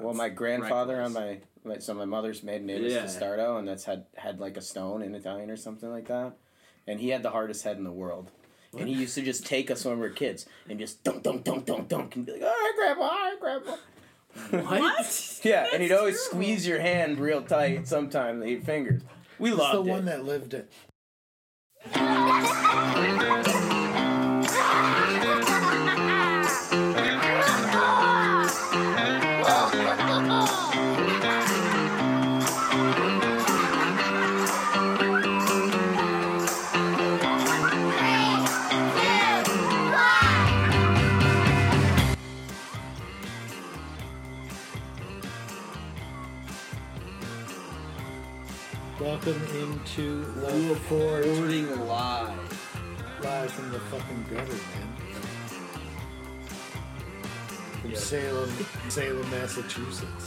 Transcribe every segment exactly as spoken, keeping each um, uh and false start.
well, my grandfather reckless. on my, my so my mother's maiden name is Yeah. Testardo, and that's had had like a stone in Italian or something like that, and he had the hardest head in the world. What? And he used to just take us when we were kids and just dunk, dunk, dunk, dunk, dunk, and be like, all right, Grandpa, all right, Grandpa. What? Yeah, That's and he'd always true. squeeze your hand real tight sometimes, the eight fingers. We It's loved the it. one that lived it. Welcome into the fort. Recording live. Live from the fucking gutter, man. From Yeah. Salem, Salem, Massachusetts.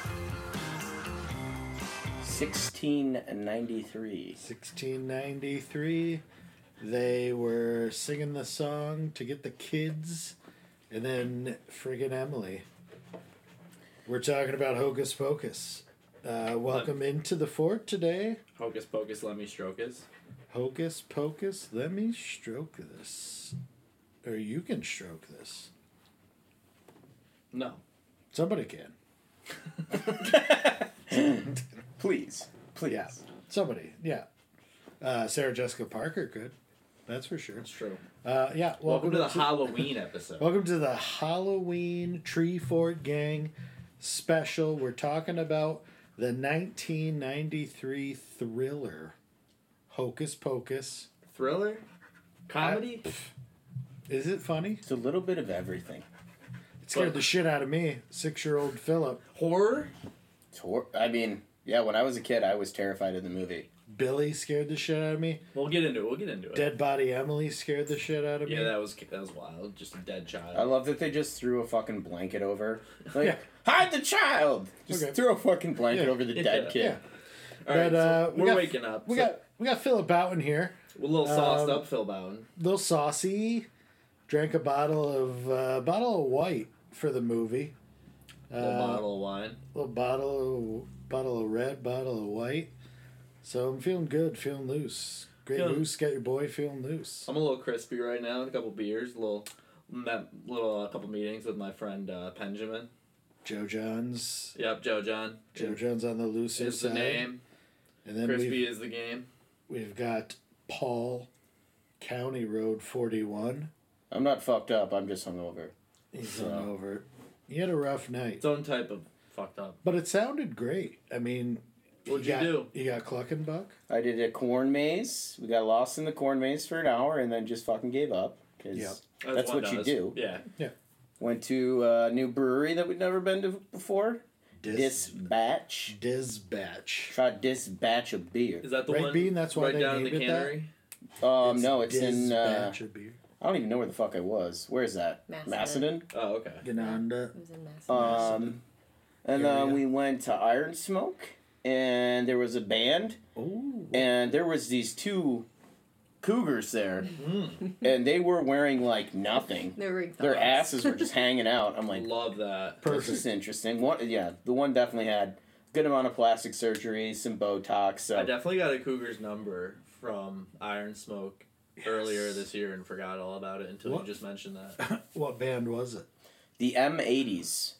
sixteen ninety-three. sixteen ninety-three. They were singing the song to get the kids, and then friggin' Emily. We're talking about Hocus Pocus. Uh, welcome into the fort today. Hocus Pocus, let me stroke us. Hocus Pocus, let me stroke this. Or you can stroke this. No. Somebody can. Please. Please. Yeah. Somebody, yeah. Uh, Sarah Jessica Parker could. That's for sure. That's true. Uh, yeah. Welcome, welcome to the Halloween episode. Welcome to the Halloween Tree Fort Gang special. We're talking about the nineteen ninety-three thriller Hocus Pocus. Thriller? Comedy? I, is it funny? It's a little bit of everything. It scared But, the shit out of me, six-year-old Philip. Horror? It's hor- I mean, yeah, when I was a kid, I was terrified of the movie. Billy scared the shit out of me. We'll get into it. We'll get into it. Dead Body Emily scared the shit out of yeah, me. that was that was wild. Just a dead child. I love that they just threw a fucking blanket over. Like, Yeah. hide the child! Just Okay. threw a fucking blanket Yeah. over the Yeah. dead kid. Yeah. All right, But, uh, so we we're got- waking up. We So- got we got Philip Boughton here. a little sauced um, up, Phil Bowden. Little saucy. Drank a bottle of uh, bottle of white for the movie. A little Uh, bottle of wine. little bottle of, bottle of red, bottle of white. So I'm feeling good, feeling loose. Great Feeling- loose, got your boy feeling loose. I'm a little crispy right now. A couple beers, a little, met, little a couple meetings with my friend uh, Benjamin. Joe John's. Yep, Joe John. Joe is, John's on the looser is the side. name. And then Crispy we've, is the game. we've got Paul, County Road forty-one. I'm not fucked up, I'm just hungover. He's So- hungover. He had a rough night. Its own type of fucked up. But it sounded great. I mean, What'd you you got, do? You got Cluckenbuck? I did a corn maze. We got lost in the corn maze for an hour and then just fucking gave up. Because Yep. As that's one what you does. do. Yeah. Went to a new brewery that we'd never been to before. Dis- Dispatch. Disbatch. Tried Dispatch of beer. Is that the Right, one Bean? That's why right they down in named the it that? cannery? Um, no, it's in. Uh, Disbatch of beer. I don't even know where the fuck I was. Where is that? Macedon. Macedon. Oh, okay. Gananda. It was in Mass. Um, and then Area. we went to Iron Smoke, and there was a band, Ooh. and there was these two cougars there, Mm. and they were wearing like nothing. They were Their asses were just hanging out. I'm I like, love that. this is interesting. One, yeah, the one definitely had a good amount of plastic surgery, some Botox. So I definitely got a Cougar's number from Iron Smoke earlier this year and forgot all about it until What? you just mentioned that. What band was it? the M eighties.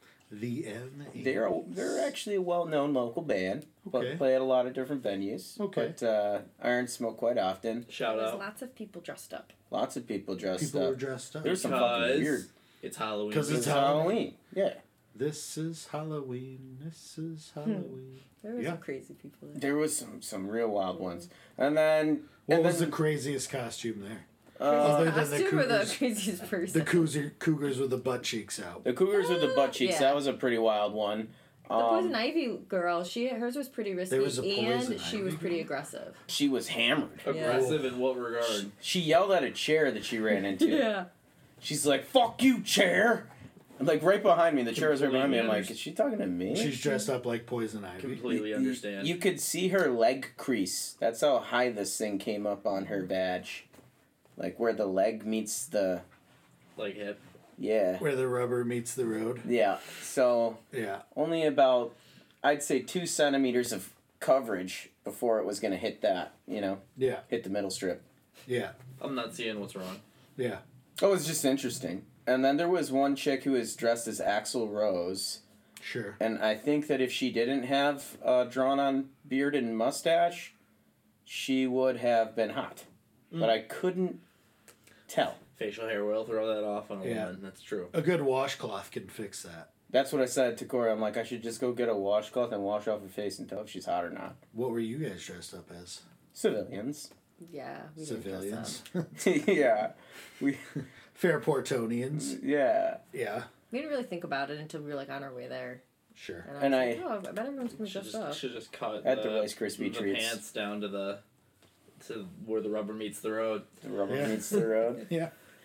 The M. They're a, they're actually a well known local band, Okay. but play at a lot of different venues. Okay. But uh, Iron Smoke quite often. Shout There was out. lots of people dressed up. Lots of people dressed People up. were dressed up. There's some fucking Because weird. it's Halloween. 'Cause It's it's Halloween. Yeah. This is Halloween. This is Halloween. There were Yeah. some crazy people there. There was some some real wild ones. And then What and was then, the craziest costume there? uh, Other than the Costume or the Cougars. craziest person? The cougar, Cougars with the butt cheeks out. the Cougars with the butt cheeks. Yeah. That was a pretty wild one. The Um, poison ivy girl, she hers was pretty risky, There was a and poison she ivy was pretty girl? aggressive. she was hammered. Aggressive in what regard? She yelled at a chair that she ran into. Yeah. She's like, "Fuck you, chair!" I'm like right behind me. The chair was right behind me. I'm like, Completely "Is she talking to me?" She's dressed up like Poison Ivy. Completely You- understand. You could see her leg crease. That's how high this thing came up on her badge. Like where the leg meets the... like hip. Yeah. Where the rubber meets the road. Yeah. So Yeah. only about, I'd say, two centimeters of coverage before it was going to hit that, you know, Yeah. hit the middle strip. Yeah. I'm not seeing what's wrong. Yeah. It was just interesting. And then there was one chick who was dressed as Axl Rose. Sure. And I think that if she didn't have a drawn-on beard and mustache, she would have been hot. Mm. But I couldn't tell. Facial hair will throw that off on a Yeah. woman. That's true. A good washcloth can fix that. That's what I said to Corey. I'm like, I should just go get a washcloth and wash off her face and tell if she's hot or not. What were you guys dressed up as? Civilians. Yeah. We didn't dress Civilians. up. Yeah. We. Fairportonians. Yeah. Yeah. We didn't really think about it until we were like on our way there. Sure. And I, And was I- like, oh, I bet everyone's gonna Should dress just, up. should just cut At the the, Rice Krispie the treats. pants down to the to where the rubber meets the road. The rubber Yeah. meets the road. Yeah.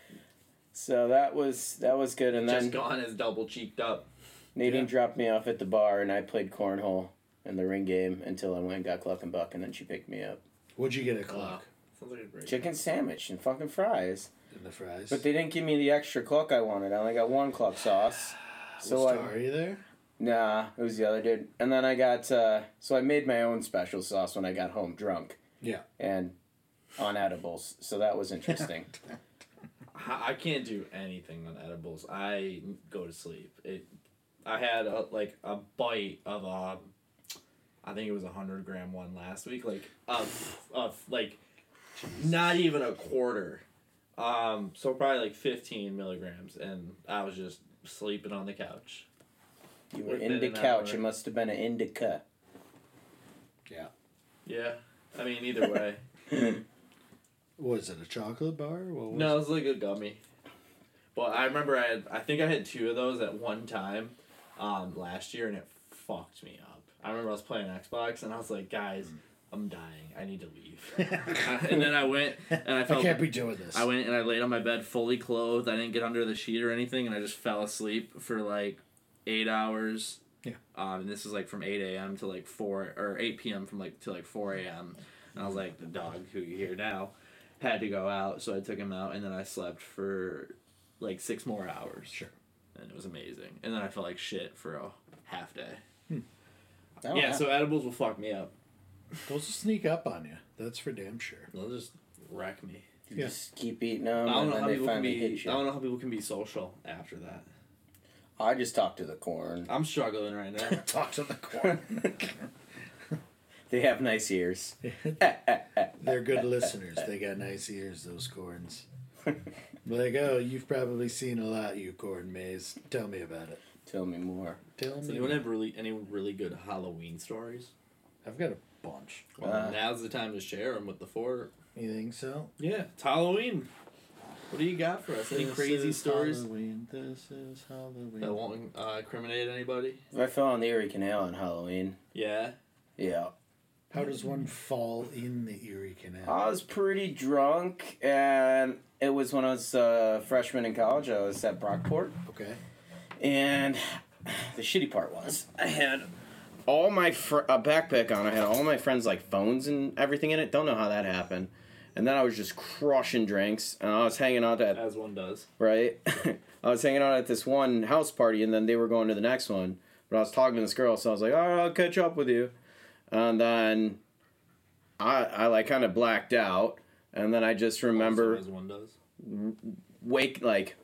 So that was that was good. And Just then gone as double cheeked up. Nadine Yeah. dropped me off at the bar, and I played cornhole in the ring game until I went and got Cluck and Buck, and then she picked me up. What'd you get at Clock? Sounds like a great. Chicken sandwich and fucking fries. In the fries. But they didn't give me the extra Cluck I wanted. I only got one Cluck sauce. So was I, Tari there? nah, it was the other dude. And then I got, uh, so I made my own special sauce when I got home drunk. Yeah. And on edibles. So that was interesting. I I can't do anything on edibles. I go to sleep. It. I had a, like a bite of um, I think it was a hundred gram one last week. Like of of like, not even a quarter. Um, so probably like fifteen milligrams, and I was just sleeping on the couch. You were Within in the an couch. hour. It must have been an indica. Yeah. Yeah, I mean either way. Was it a chocolate bar? What was No, it was like a gummy. But I remember I had, I think I had two of those at one time, um, last year, and it fucked me up. I remember I was playing Xbox, and I was like, guys, I'm dying. I need to leave. And then I went, and I I felt. can't be doing this. I went and I laid on my bed fully clothed. I didn't get under the sheet or anything, and I just fell asleep for like eight hours. Yeah. Um, and this was like from eight a.m. to like four, or eight p.m. from like to like four a.m. And I was like, the dog who you hear now had to go out, so I took him out, and then I slept for like six more hours. Sure. And it was amazing. And then I felt like shit for a half day. Oh, yeah, so edibles will fuck me up. Those will sneak up on you. That's for damn sure. They'll just wreck me. You Yeah. just keep eating them, I don't and know then how they people can finally be. hit you. I don't know how people can be social after that. I just talked to the corn. I'm struggling right now. Talk to the corn. They have nice ears. They're good listeners. They got nice ears, those corns. Like, oh, you've probably seen a lot, you corn maze. Tell me about it. Tell me more. Tell Does me. anyone have really any really good Halloween stories? I've got a bunch. Well, Uh, now's the time to share them with the four. You think so? Yeah, it's Halloween. What do you got for us? Any This crazy is stories Halloween. This is Halloween. that won't uh, incriminate anybody? I fell on the Erie Canal on Halloween. Yeah. Yeah. How does one fall in the Erie Canal? I was pretty drunk, and it was when I was a freshman in college. I was at Brockport. Okay. And the shitty part was, I had all my fr- a backpack on. I had all my friends' like phones and everything in it. Don't know how that happened. And then I was just crushing drinks, and I was hanging out at As one does. right. I was hanging out at this one house party, and then they were going to the next one. But I was talking to this girl, so I was like, "All right, I'll catch up with you." And then I I like kind of blacked out, and then I just remember Also as one does. wake like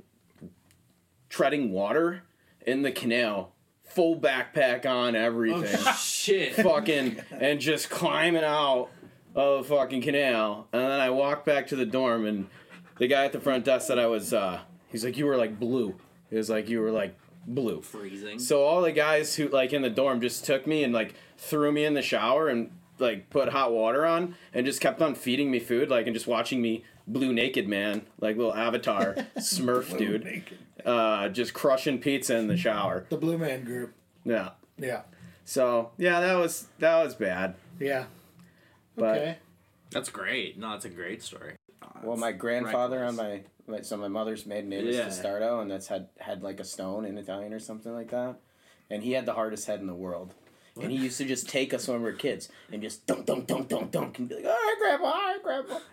treading water in the canal, full backpack on, everything, Oh shit. fucking, and just climbing out of the fucking canal. And then I walked back to the dorm, and the guy at the front desk said I was. Uh, he's like, "You were like blue." He was like, "You were like blue." Freezing. So all the guys who like in the dorm just took me and like threw me in the shower and like put hot water on and just kept on feeding me food, like, and just watching me blue naked man, like little Avatar Smurf dude, uh, just crushing pizza in the shower. The Blue Man Group. Yeah. Yeah. So yeah, that was that was bad. Yeah. But Okay. That's great. No, it's a great story. Oh, well, my it's grandfather on reckless. my like, so my mother's maiden name is Yeah. Testardo, and that's had had like a stone in Italian or something like that, and he had the hardest head in the world. And he used to just take us when we were kids and just dunk, dunk, dunk, dunk, dunk, and be like, "All right, Grandpa, all right, Grandpa."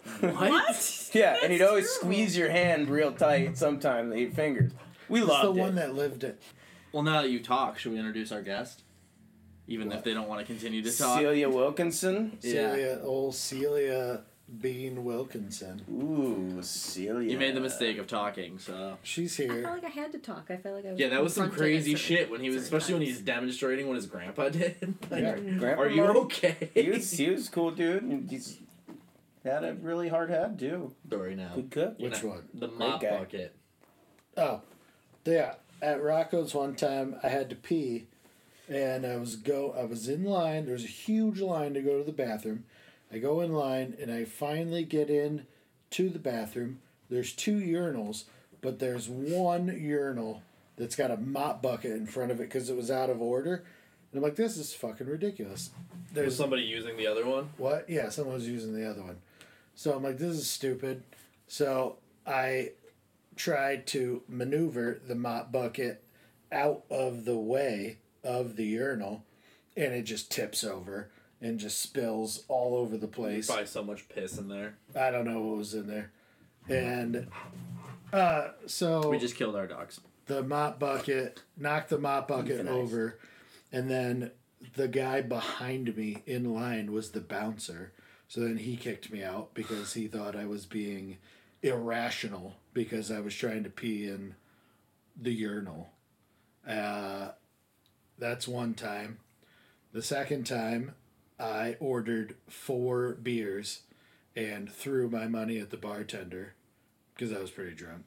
What? Yeah, and he'd That's always terrible. squeeze your hand real tight. Sometimes eight fingers. We It's the loved one it. that lived it. Well, now that you talk, should we introduce our guest? Even What? if they don't want to continue to talk. Celia Wilkinson. Yeah. Celia, old Celia Bean Wilkinson. Ooh, Celia. You made the mistake of talking, so. She's I felt here. like I had to talk. I felt like I was. Yeah, that was some confronted at crazy certain- shit when he was, certain especially when times. he's demonstrating what his grandpa did. Like, Yeah. Grandpa are you Marty? okay? He was, he was a cool dude. And he's had a really hard head, too. Story now. Good cook. Which one? The mop guy. bucket. Oh, yeah. At Rocco's one time, I had to pee, and I was go. I was in line. There's a huge line to go to the bathroom. I go in line, and I finally get in to the bathroom. There's two urinals, but there's one urinal that's got a mop bucket in front of it because it was out of order. And I'm like, this is fucking ridiculous. Was There's somebody using the other one? what? Yeah, someone was using the other one. So I'm like, this is stupid. So I tried to maneuver the mop bucket out of the way of the urinal, and it just tips over and just spills all over the place. Probably so much piss in there. I don't know what was in there. And uh, so We just killed our dogs. the mop bucket, knocked the mop bucket Nice. over, and then the guy behind me in line was the bouncer. So then he kicked me out because he thought I was being irrational because I was trying to pee in the urinal. Uh, that's one time. The second time, I ordered four beers and threw my money at the bartender because I was pretty drunk.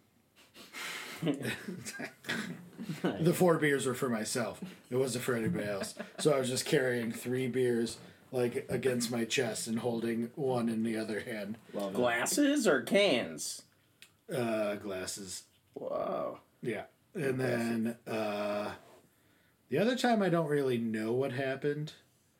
The four beers were for myself. It wasn't for anybody else. So I was just carrying three beers like against my chest and holding one in the other hand. Love it. Glasses or cans? Uh, glasses. Wow. Yeah. And then uh, the other time I don't really know what happened.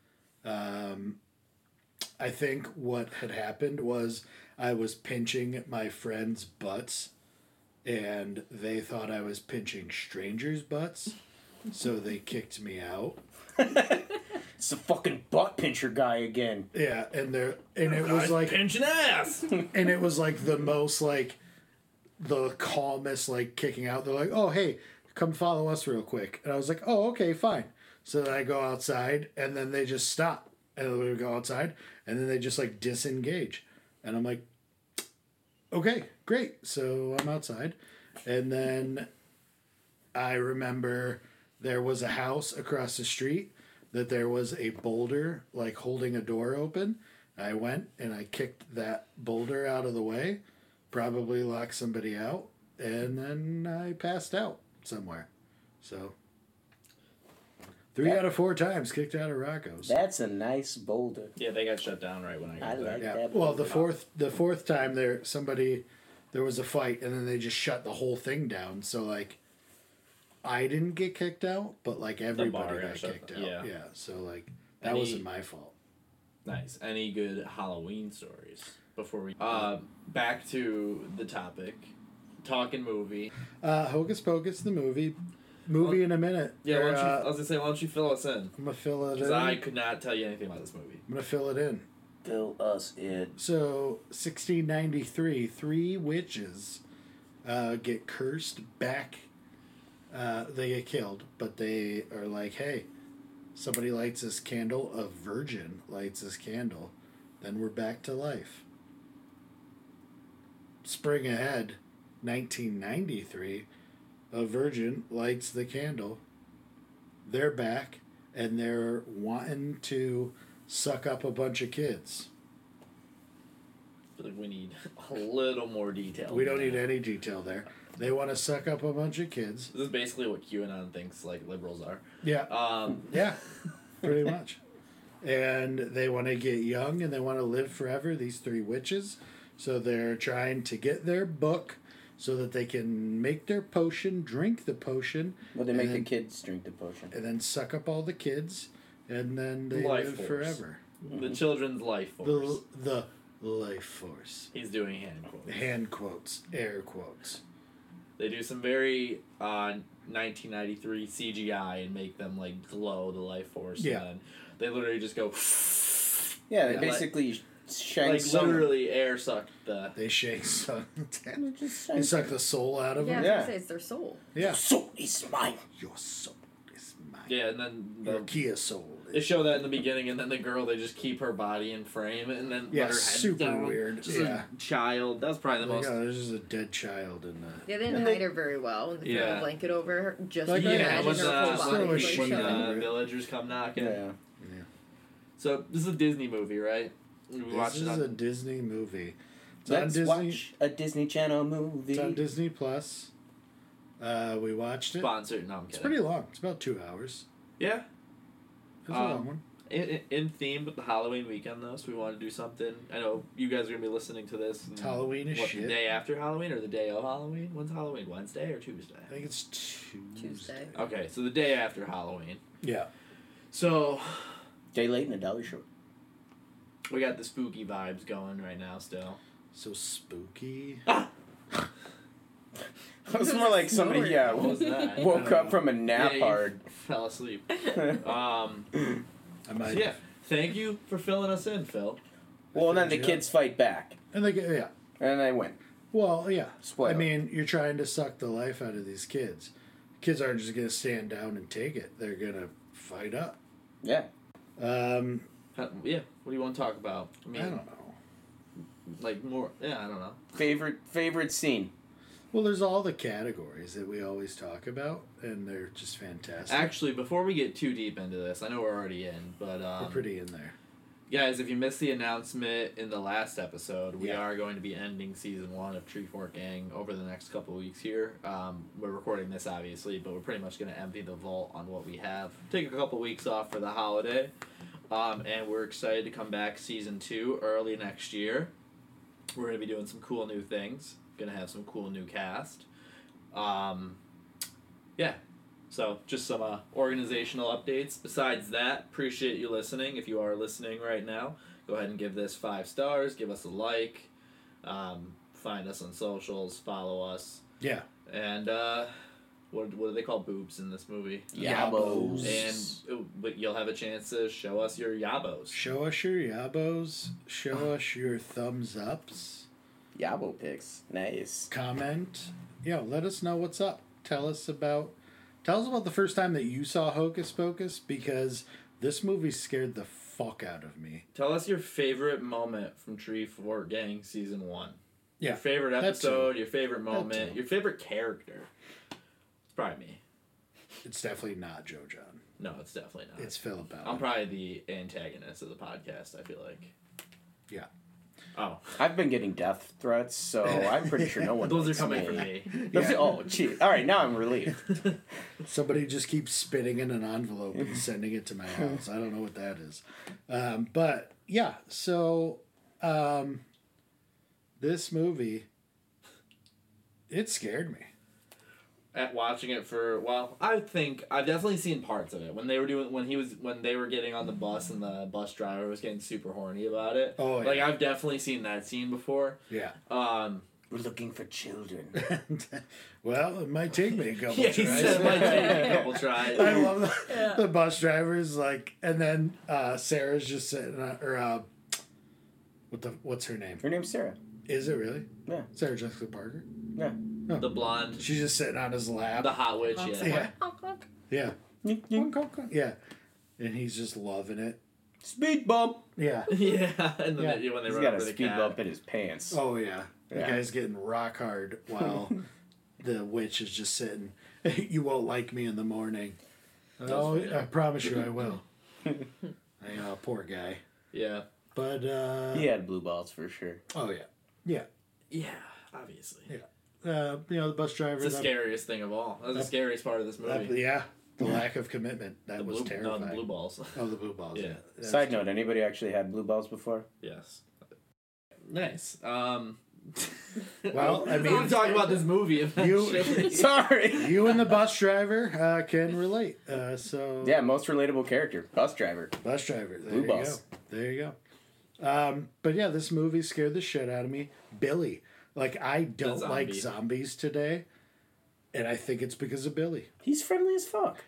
Um, I think what had happened was I was pinching my friends' butts, and they thought I was pinching strangers' butts, so they kicked me out. It's the fucking butt pincher guy again. Yeah, and there and it was like pinching ass. and it was like the most like the calmest like kicking out. They're like, "Oh, hey, come follow us real quick." And I was like, "Oh, okay, fine." So then I go outside, and then they just stop, and then we go outside, and then they just like disengage, and I'm like, "Okay, great." So I'm outside, and then I remember there was a house across the street that there was a boulder like holding a door open. I went and I kicked that boulder out of the way, probably locked somebody out, and then I passed out somewhere. So three Yeah. out of four times kicked out of Rocco's. That's a nice boulder. Yeah, they got shut down right when I got I there. like Yeah. that. Well, the boulder. fourth the fourth time there somebody there was a fight and then they just shut the whole thing down. So like I didn't get kicked out, but like everybody bar got got shut kicked down, out. yeah. Yeah. So like that Any- wasn't my fault. Nice. Any good Halloween stories before we? Uh, back to the topic. Talking movie. Uh, Hocus Pocus the movie, movie in a minute. Yeah, why Or, don't you, uh, I was gonna say, why don't you fill us in? I'm gonna fill it Because in. I could not tell you anything about this movie. I'm gonna fill it in. Fill us in. So, sixteen ninety-three, three witches uh, get cursed back. Uh, they get killed, but they are like, hey, somebody lights this candle, a virgin lights this candle, then we're back to life. Spring ahead, nineteen ninety-three, a virgin lights the candle. They're back, and they're wanting to suck up a bunch of kids. I feel like we need a little more detail. We don't than need that. any detail there. They want to suck up a bunch of kids. This is basically what QAnon thinks like liberals are. Yeah, Um, yeah, pretty much. And they want to get young and they want to live forever, these three witches. So they're trying to get their book so that they can make their potion, drink the potion, Well, they And make then- the kids drink the potion. and then suck up all the kids, and then they Life live force. forever. the children's life force. The, the life force. He's doing hand quotes. Hand quotes, air quotes. They do some very uh, nineteen ninety-three C G I and make them like glow the life force. Yeah. And then they literally just go. Yeah, they Yeah, like- basically Shang like Tsung. literally air sucked the. They shake suck. Just They suck the soul out of Yeah, I them. was Yeah. gonna say it's their soul. Yeah. soul is mine. Your soul is mine. Yeah, and then Your the, Kia soul. they Is show that in the beginning, and then the girl they just keep her body in frame, and then Yeah, let her head super down. weird, Just yeah. a child. That's probably the like, most. oh, there's just a dead child in the. They didn't hide her very well. And they threw Yeah. a blanket over her. Just Like, like, yeah, imagine when her the, whole just body throw a was sheet like when showing. the over it. villagers come knocking. Yeah. So this is a Disney movie, right? We This watched is it on. a Disney movie. It's on Let's Disney. watch a Disney Channel movie. It's on Disney Plus. Uh, we watched it. Sponsored. No, I'm It's kidding. pretty long. It's about two hours. Yeah. It's a Um, long one. In, in, in theme with the Halloween weekend, though, so we want to do something. I know you guys are gonna be listening to this. It's Halloween as what, shit. The day after Halloween or the day of Halloween? When's Halloween? Wednesday or Tuesday? I think it's Tuesday. Tuesday. Okay, so the day after Halloween. Yeah. So Day late and a dollar short. we got the spooky vibes going right now. Still. So spooky. It was more like somebody, yeah, What was that? woke up from a nap Yeah, you hard. Fell asleep. Um. I might. So yeah. Thank you for filling us in, Phil. Well, and then the Yeah. kids fight back, And they get yeah. and they win. Well, yeah. Spoiler. I mean, you're trying to suck the life out of these kids. Kids aren't just gonna stand down and take it. They're gonna fight up. Yeah. Um, Uh, yeah. What do you want to talk about? I I mean, don't know. like more. Yeah, I don't know. Favorite favorite scene. Well, there's all the categories that we always talk about, and they're just fantastic. Actually, before we get too deep into this, I know we're already in, but um, We're pretty in there. guys, if you missed the announcement in the last episode, we Yeah. are going to be ending season one of Tree Fork Gang over the next couple of weeks here. Um, we're recording this, obviously, but we're pretty much going to empty the vault on what we have. Take a couple weeks off for the holiday, um, and we're excited to come back season two early next year. We're going to be doing some cool new things. Going to have some cool new cast. Um, yeah. So, just some uh, organizational updates. Besides that, appreciate you listening. If you are listening right now, go ahead and give this five stars. Give us a like. Um, find us on socials. Follow us. Yeah. And uh, what what do they call boobs in this movie? Yabos. And uh, but you'll have a chance to show us your yabos. Show us your yabos. Show us your thumbs ups. Yabo pics. Nice. Comment. Yeah, let us know what's up. Tell us about. Tell us about the first time that you saw Hocus Pocus, because this movie scared the fuck out of me. Tell us your favorite moment from Tree Fork Gang season one. Yeah, Your favorite that episode, too. your favorite moment, too. your favorite character. It's probably me. It's definitely not Joe John. No, it's definitely not. It's Philip Allen. I'm probably the antagonist of the podcast, I feel like. Yeah. Oh. I've been getting death threats, so I'm pretty sure no one. Those are likes coming me. from me. Those Yeah. are- oh, gee. All right, now I'm relieved. Somebody just keeps spitting in an envelope and sending it to my house. I don't know what that is. Um, but yeah, so um, this movie, it scared me. At watching it for well, I think I've definitely seen parts of it when they were doing when he was when they were getting on the bus and the bus driver was getting super horny about it. Oh, like yeah. I've definitely seen that scene before. Yeah. Um, We're looking for children. Well, it might take me a couple yeah, he tries. said it might take me a couple tries. I love the, Yeah. the bus drivers like, and then uh, Sarah's just sitting on, or uh, what the what's her name? Her name's Sarah. Is it really? Yeah. Sarah Jessica Parker. Yeah. The blonde, She's just sitting on his lap. the hot witch. Yeah. Yeah. Nyeh, nyeh. Yeah. And he's just loving it. Speed bump. Yeah. Yeah, and then Yeah. they, when they He's run got a over the speed cat. bump in his pants. Oh yeah. The Yeah. guy's getting rock hard while the witch is just sitting. You won't like me in the morning. Oh, yeah. I promise you I will. I, uh, poor guy. Yeah. But uh He had blue balls for sure. oh yeah. Yeah. Yeah, obviously. Yeah. Uh, you know, the bus driver. It's the that- scariest thing of all. That was the That- scariest part of this that- movie. yeah. The lack of commitment. That the was blue, terrifying. No, the blue balls. Oh, the blue balls. Yeah. Yeah. That's Side note: anybody actually had blue balls before? Yes. Nice. Um. Well, I we mean- want to talk about this movie You- eventually. Sorry. You and the bus driver uh, can relate. Uh, so Yeah, most relatable character, bus driver. bus driver. There Blue you balls. go. There you go. Um, but yeah, this movie scared the shit out of me. Billy, like I don't zombie. like zombies today, and I think it's because of Billy. He's friendly as fuck.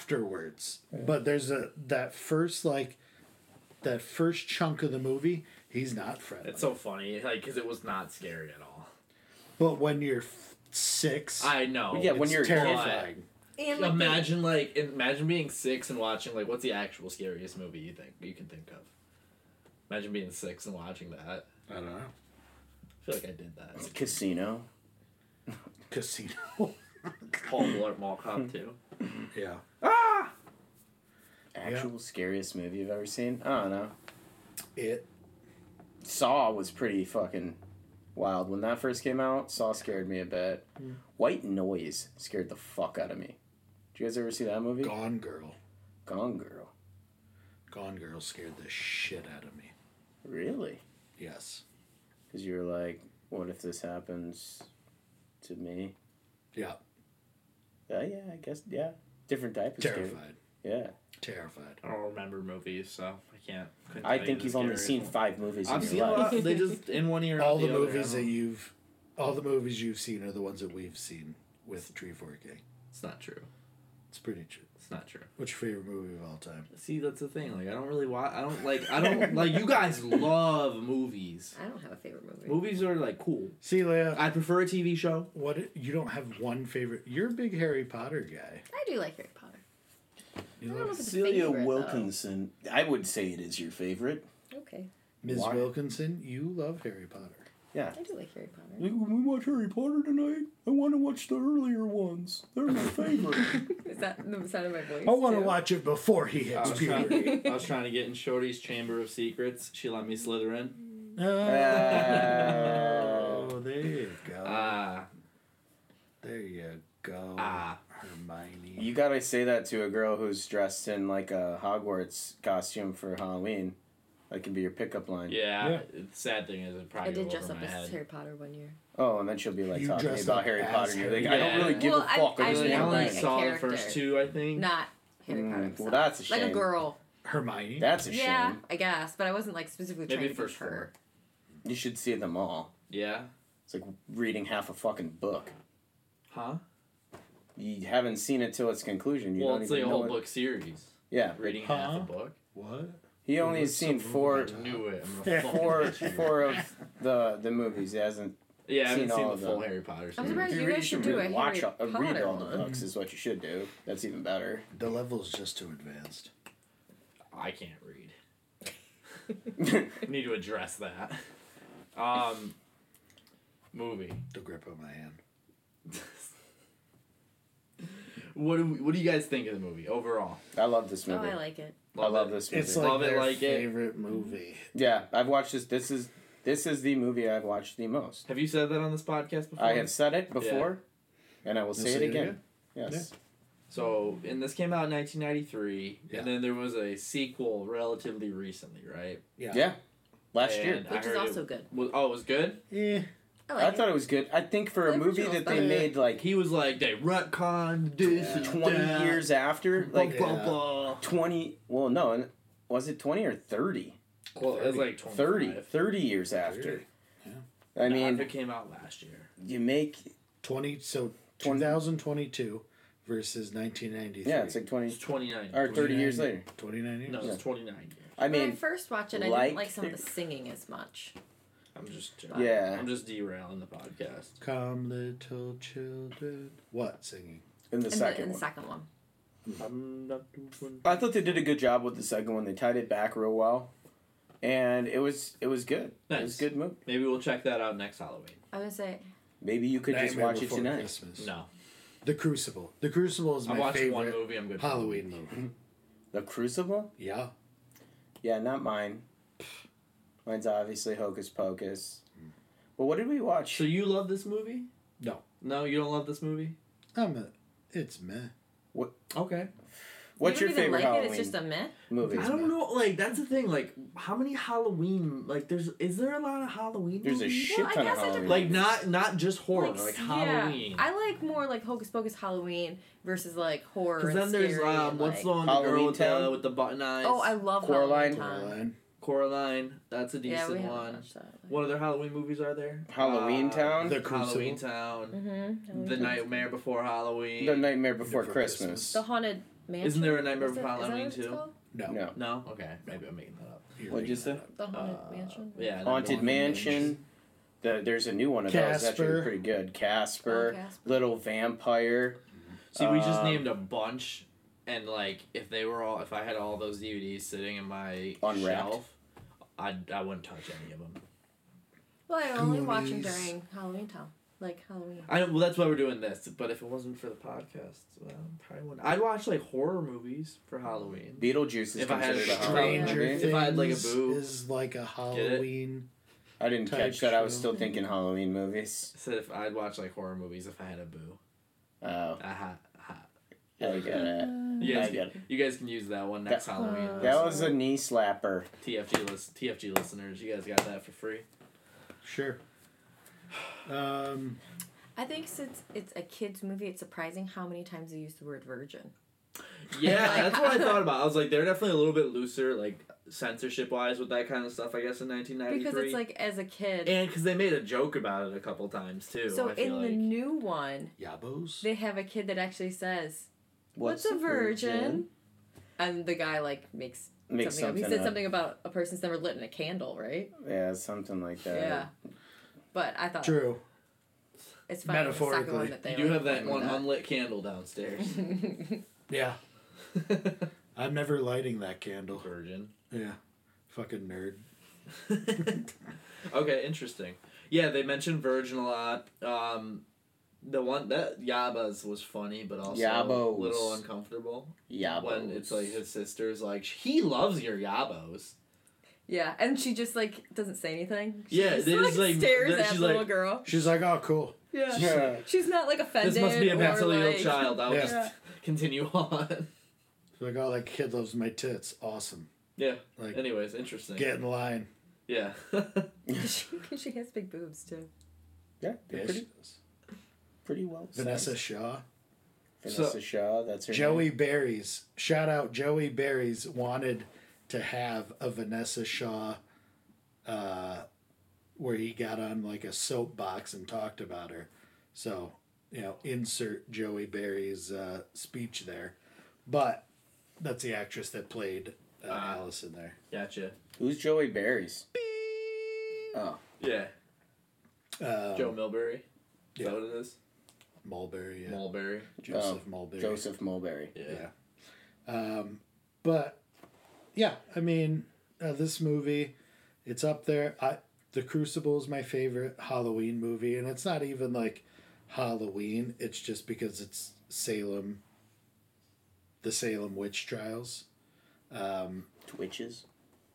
Afterwards, but there's a that first like that first chunk of the movie. He's not friendly. It's so funny, like, because it was not scary at all. But when you're f- six, I know. Yeah, when it's you're a kid. terrifying. And like Imagine like imagine being six and watching like what's the actual scariest movie you think you can think of? Imagine being six and watching that. I don't know. I feel like I did that. Casino. Casino. Paul Blart Mall Cop too. Yeah. Ah! Actual scariest movie you've ever seen? I don't know. It. Saw was pretty fucking wild when that first came out. Saw scared me a bit. Mm. White Noise scared the fuck out of me. Did you guys ever see that movie? Gone Girl. Gone Girl. Gone Girl scared the shit out of me. Really? Yes. Because you were like, what if this happens to me? Yeah. Uh, yeah, I guess, yeah. Different type of scary. Terrified. Yeah. Terrified. I don't remember movies, so I can't. couldn't I tell think the you've only scariest seen one. five movies I've in seen your a life. lot. They just in one ear. All out the the movies other. that you've, all the movies you've seen are the ones that we've seen with Tree four K. It's not true. It's pretty true. It's not true. What's your favorite movie of all time? See, that's the thing. Like, I don't really watch. I don't like. I don't like. You guys love movies. I don't have a favorite movie. Movies are like cool. See, Leah, I prefer a T V show. what you don't have one favorite. You're a big Harry Potter guy. I do like Harry Potter. You I don't love know if it's a Celia favorite, though. Wilkinson. I would say it is your favorite. Okay, Miz Why? Wilkinson. You love Harry Potter. Yeah. I do like Harry Potter. When we watch Harry Potter tonight, I want to watch the earlier ones. They're my favorite. Is that the sound of my voice? I want to too? watch it before he I hits was, puberty. trying, I was trying to get in Shorty's Chamber of Secrets. She let me slither in. Oh, there you go. Ah, there you go. ah. Hermione. You gotta say that to a girl who's dressed in like a Hogwarts costume for Halloween. That can be your pickup line. Yeah. Yeah. The sad thing is, it probably I did go dress over up my as head. Harry Potter one year. Oh, and then she'll be like You talking dressed about up Harry as Potter, and you're like, Harry I don't really Potter. give Well, a I- fuck. I I just mean, I want only like a saw the character. first two, I think. Not Harry Mm, Potter well, himself. that's a Like a shame. girl. Hermione. That's a Yeah, shame. I guess, but I wasn't like specifically Maybe trying to first be her. You should see them all. Yeah. It's like reading half a fucking book. Huh? You haven't seen it till its conclusion. You Well, don't it's even like a know whole it. book series. Yeah. Reading Huh? half a book. What? He only has What's seen the four, movie I about? knew it. I'm gonna fucking four, hit you. four of the the movies. He hasn't. Yeah, I haven't seen seen all the of full them. Harry Potter I'm series. surprised You, you read, guys you should should do read, a watch, Harry uh, read Potter all the one. books is what you should do. That's even better. The level's just too advanced. I can't read. Need to address that. Um, movie. The grip of my hand. What do we, What do you guys think of the movie overall? I love this Oh, movie. I like it. I love it. this movie. It's like Love it, their like it. favorite movie. Yeah, I've watched this. This is this is the movie I've watched the most. Have you said that on this podcast before? I have said it before, and I will say, say it it again. Yes. So, and this came out in nineteen ninety-three, Yeah. and then there was a sequel relatively recently, right? Yeah. Yeah. Last And year. I Which is heard also it good. Was, oh, it was good? Eh. I I like thought it. it was good. I think for a The movie original's that they better. made like He was like, they retconned this Yeah. and twenty that. years after, like blah, blah, blah. twenty. Well, no, was it twenty or thirty? Well, it was like thirty. twenty-five. thirty years after. thirty. I No, mean, it came out last year. you make Twenty. So Twenty- twenty twenty-two versus nineteen ninety-three. yeah, it's like twenty It's twenty-nine. or thirty years twenty-nine. later. Twenty-nine years. No, Yeah. it's twenty-nine years. I When I mean, first watched it, I like didn't like some of the the- singing as much. I'm just Yeah. I'm just derailing the podcast. Come, little children. What singing? in the In second the, in the one. second one. I'm not doing- I thought they did a good job with the second one. They tied it back real well, and it was it was good. It was Nice. a good movie. Maybe we'll check that out next Halloween. I would say Maybe you could just Nightmare watch it Before tonight. Christmas. No, The Crucible. The Crucible is I my watched favorite one movie. I'm good. for Halloween movie. The Crucible? Yeah. Yeah, not mine. Mine's obviously Hocus Pocus. But what did we watch? So you love this movie? No. No, you don't love this movie? I'm a, it's meh. Okay. What's you your don't even favorite like Halloween it. It's just a meh. movie? I don't know. Like that's the thing. Like how many Halloween? Like there's is there a lot of Halloween? There's a movies? shit Well, I ton of guess it Halloween. Like not not just horror. Like, Like, yeah. Halloween. I like more like Hocus Pocus Halloween versus like horror. Because and then there's scary um and, what's like, the one the girl Halloween with the Town? with the button eyes. Oh, I love Coraline. Halloween Town. Coraline. Coraline. That's a Yeah, decent we haven't one. watched that. What other Halloween movies are there? Halloween Uh, Town? The Crucible. Halloween Town. Mm-hmm. The Nightmare Before Halloween. The Nightmare Before Before Christmas. Christmas. The haunted Mansion? Isn't there a Nightmare Is Before that- is that Halloween what it's too? called? No. No. No. Okay, maybe I'm making that up. You're What'd you making say? that up. The Haunted Uh, Mansion? Yeah. Haunted Nightmare Mansion. The, there's a new one of those. That's actually Casper. pretty good. Casper, Oh, Casper. Little Vampire. See, we just Um, named a bunch, and like if they were all, if I had all those D V Ds sitting in my Unwrapped. shelf, I I wouldn't touch any of them. Well, I only watch them Goonies. during Halloween time. Like Halloween. I know. Well, that's why we're doing this. But if it wasn't for the podcast, well, probably wouldn't. I'd watch like horror movies for Halloween. Beetlejuice is If I had considered a a Halloween Stranger movie. Things If I had, like, a boo. is like a Halloween. I didn't type catch that. I was show. still thinking Halloween movies. I said if I'd watch like horror movies if I had a boo. Oh, Aha. aha. I get it. You guys, I get can, you guys can use that one next That- Halloween. That was a knee slapper. T F G list, T F G listeners. You guys got that for free. Sure. Um, I think since it's a kids movie, it's surprising how many times they use the word virgin. Yeah, Like, that's what I thought about. I was like, they're definitely a little bit looser, like censorship wise, with that kind of stuff. I guess in nineteen ninety three. Because it's like as a kid. and because they made a joke about it a couple times too. so I feel in like. the new one, Yabos. they have a kid that actually says, "What's, a virgin?" And the guy like makes, Makes something, up. He something said up. something about a person's never lit in a candle, right? Yeah, something like that. Yeah. But I thought True. it's funny. The second Metaphorically. one that they You do like, have that went one with unlit candle downstairs. Yeah. I'm never lighting that candle. Virgin. Yeah. Fucking nerd. Okay, interesting. Yeah, they mentioned Virgin a lot. Um, the one that Yabba's was funny, but also Yabos. a little uncomfortable. Yeah. When it's like his sister's like, he loves your Yabos. Yeah, and she just like doesn't say anything. She Yeah, just, they like, just, like, stares they're- at she's the little like- girl. She's like, oh, cool. Yeah. Yeah. She's not like offended. This must be a or, mentally ill like- child. I'll Yeah. just continue on. She's like, oh, that kid loves my tits. Awesome. Yeah. Like, Anyways, interesting. get in line. Yeah. she, she has big boobs too. Yeah, they're Yeah, pretty, she does. pretty well. Vanessa sized. Shaw. Vanessa So- Shaw. That's her Joey name. Berries. Shout out Joey Berries wanted to have a Vanessa Shaw uh, where he got on like a soapbox and talked about her. So, you know, insert Joey Berries' uh, speech there. But that's the actress that played uh, Ah. Alice in there. Gotcha. Who's Joey Berries? Oh, Yeah. Um, Joe Milbury. Is yeah. that what it is? Mulberry. Yeah. Mulberry. Joseph Oh, Mulberry. Joseph Mulberry. Yeah. Yeah. Um, but yeah, I mean, uh, this movie, it's up there. I The Crucible is my favorite Halloween movie, and it's not even like Halloween. It's just because it's Salem, the Salem witch trials, um, Twitches.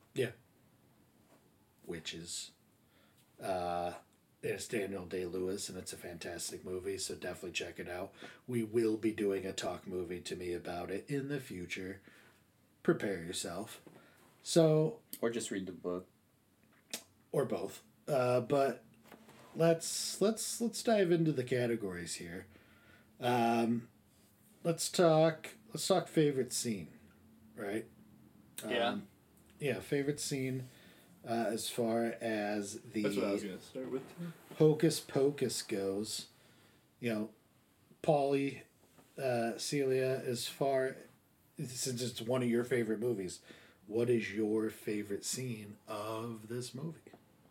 witches. Uh, it's Daniel Day-Lewis, and it's a fantastic movie, so definitely check it out. We will be doing a talk movie to me about it in the future. Prepare yourself. So, Or just read the book. or both. Uh, but let's let's let's dive into the categories here. Um, let's talk let's talk favorite scene, right? Yeah. Um, yeah, favorite scene. Uh, as far as the That's what I was gonna start with. Hocus Pocus goes, you know, Paulie, uh, Celia, as far since it's one of your favorite movies, what is your favorite scene of this movie?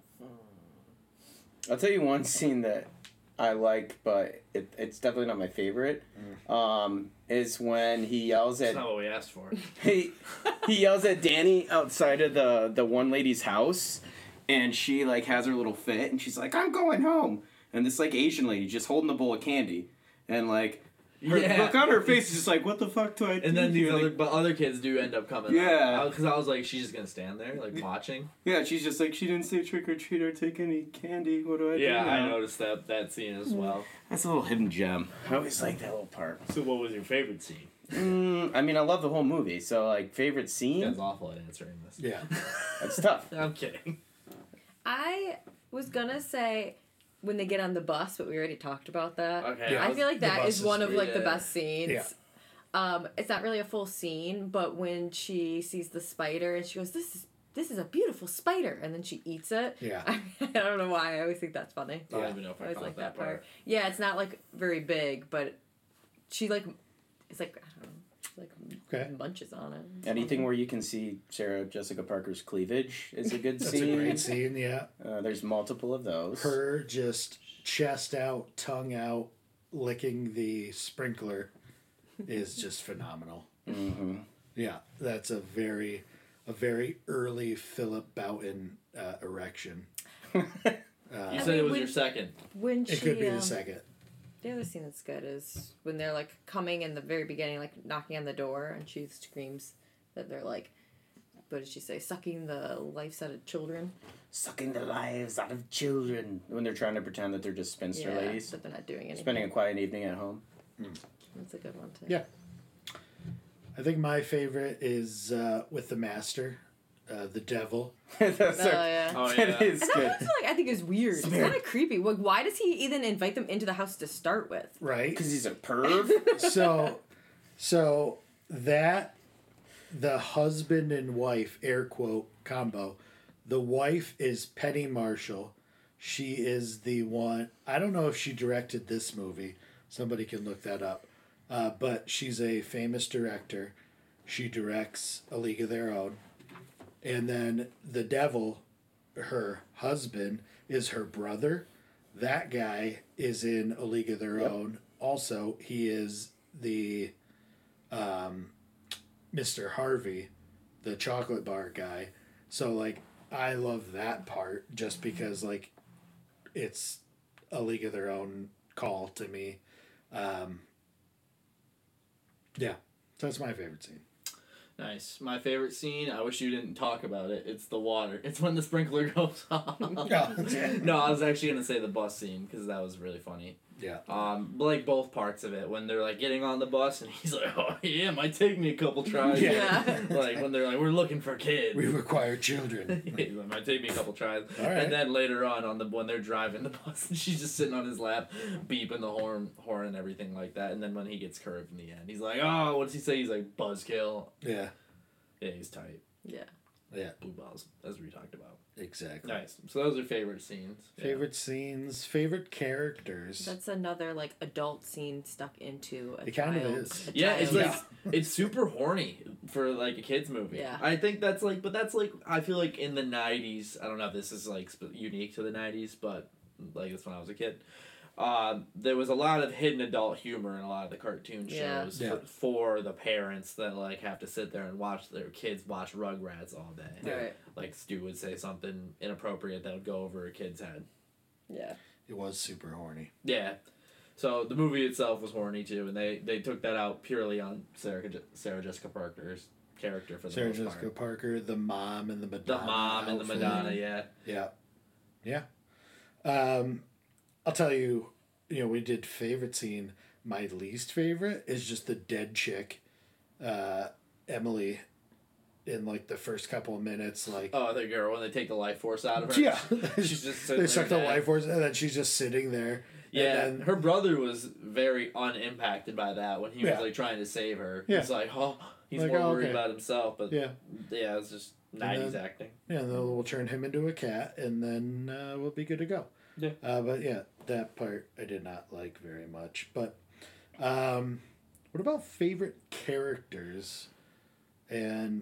I'll tell you one scene that I like, but it, it's definitely not my favorite. Um, is when he yells That's at not what we asked for. he he yells at Danny outside of the the one lady's house, and she like has her little fit, and she's like, "I'm going home," and this like Asian lady just holding the bowl of candy, and like her Yeah. look on her face is just like, "What the fuck do I do?" And then these here?" other, Like, but other kids do end up coming. Yeah. Because I was like, she's just gonna stand there, like watching. yeah, she's just like, she didn't say trick or treat or take any candy. What do I Yeah, do? I now?" noticed that that scene as well. That's a little hidden gem. I always like that little part. So, what was your favorite scene? Mm, I mean, I love the whole movie. So like, favorite scene? That's awful at answering this. Yeah. That's tough. I'm kidding. I was gonna say when they get on the bus, but we already talked about that. Okay. Yeah. I feel like The that bus is is one of like the Yeah. best scenes. Yeah. Um, it's not really a full scene, but when she sees the spider and she goes, "This is this is a beautiful spider," and then she eats it. Yeah. I, I don't know why. I always think that's funny. I don't even know if I I always caught like that that part. part. Yeah, it's not like very big, but she like it's like I don't know. like Okay. munches on it. It's Anything fun. where you can see Sarah Jessica Parker's cleavage is a good That's scene. a great scene, yeah. Uh, there's multiple of those. Her just chest out, tongue out, licking the sprinkler is just phenomenal. Mm-hmm. Yeah, that's a very, a very early Philip Boughton uh, erection. You I said mean, it was when- your second. When It she, could be um, the second. The other scene that's good is when they're like coming in the very beginning, like knocking on the door, and she screams that they're like, what did she say? Sucking the lives out of children. Sucking the lives out of children. When they're trying to pretend that they're just spinster Yeah, ladies. but they're not doing anything. Spending a quiet evening at home. That's a good one too. Yeah. I think my favorite is uh, with the master, uh, the devil. That's Oh yeah. Oh, That yeah. is And that good. one's like I think is weird. It's Spirit. kind of creepy. Like, why does he even invite them into the house to start with? Right? Because he's a perv. so so that the husband and wife air quote combo, the wife is Penny Marshall. She is the one. I don't know if she directed this movie. Somebody can look that up. Uh, but she's a famous director. She directs A League of Their Own. And then the devil, her husband, is her brother. That guy is in A League of Their Yep. Own. Also, he is the um, Mister Harvey, the chocolate bar guy. So, like, I love that part just because, like, it's A League of Their Own call to me. Um, yeah, that's my favorite scene. Nice. My favorite scene, I wish you didn't talk about it. It's the water. It's when the sprinkler goes off. No, I was actually going to say the bus scene because that was really funny. Yeah. Um, but, like both parts of it. When they're like getting on the bus and he's like, oh yeah, might take me a couple tries. Yeah. Like when they're like, we're looking for kids. We require children. He's like, might take me a couple tries. All right. And then later on, on the when they're driving the bus, and she's just sitting on his lap, beeping the horn, horn and everything like that. And then when he gets curved in the end, he's like, oh, what does he say? He's like, buzzkill. Yeah. Yeah, he's tight. Yeah. Yeah. Blue balls, as we talked about. Exactly. Nice. So those are favorite scenes. Yeah. Favorite scenes, favorite characters. That's another like adult scene stuck into a It kind of child- is. a Yeah, it's child. like it's super horny for like a kids movie. Yeah. I think that's like, but that's like I feel like in the nineties. I don't know if this is like sp- unique to the nineties, but like that's when I was a kid. Um, there was a lot of hidden adult humor in a lot of the cartoon Yeah. shows Yeah. For, for the parents that like have to sit there and watch their kids watch Rugrats all day. Yeah. Right. Like Stu would say something inappropriate that would go over a kid's head. Yeah. It was super horny. Yeah. So the movie itself was horny too, and they, they took that out purely on Sarah Je- Sarah Jessica Parker's character for the Sarah most Jessica part. Parker, the mom and the The Madonna. mom and the outfit. Madonna, yeah. Yeah. Yeah. Um, I'll tell you, you know, we did favorite scene. My least favorite is just the dead chick, uh, Emily, in like the first couple of minutes. Like, Oh, the girl when they take the life force out of her. yeah. She's just sitting they suck there the dead. life force, and then she's just sitting there. Yeah, And then, her brother was very unimpacted by that when he was Yeah. like trying to save her. Yeah. He's like, oh, he's Like, more oh, worried okay. about himself, but yeah. yeah, it's just nineties then- acting. Yeah, and then we'll turn him into a cat, and then uh, we'll be good to go. Yeah. Uh, but yeah, that part I did not like very much. But um, what about favorite characters? And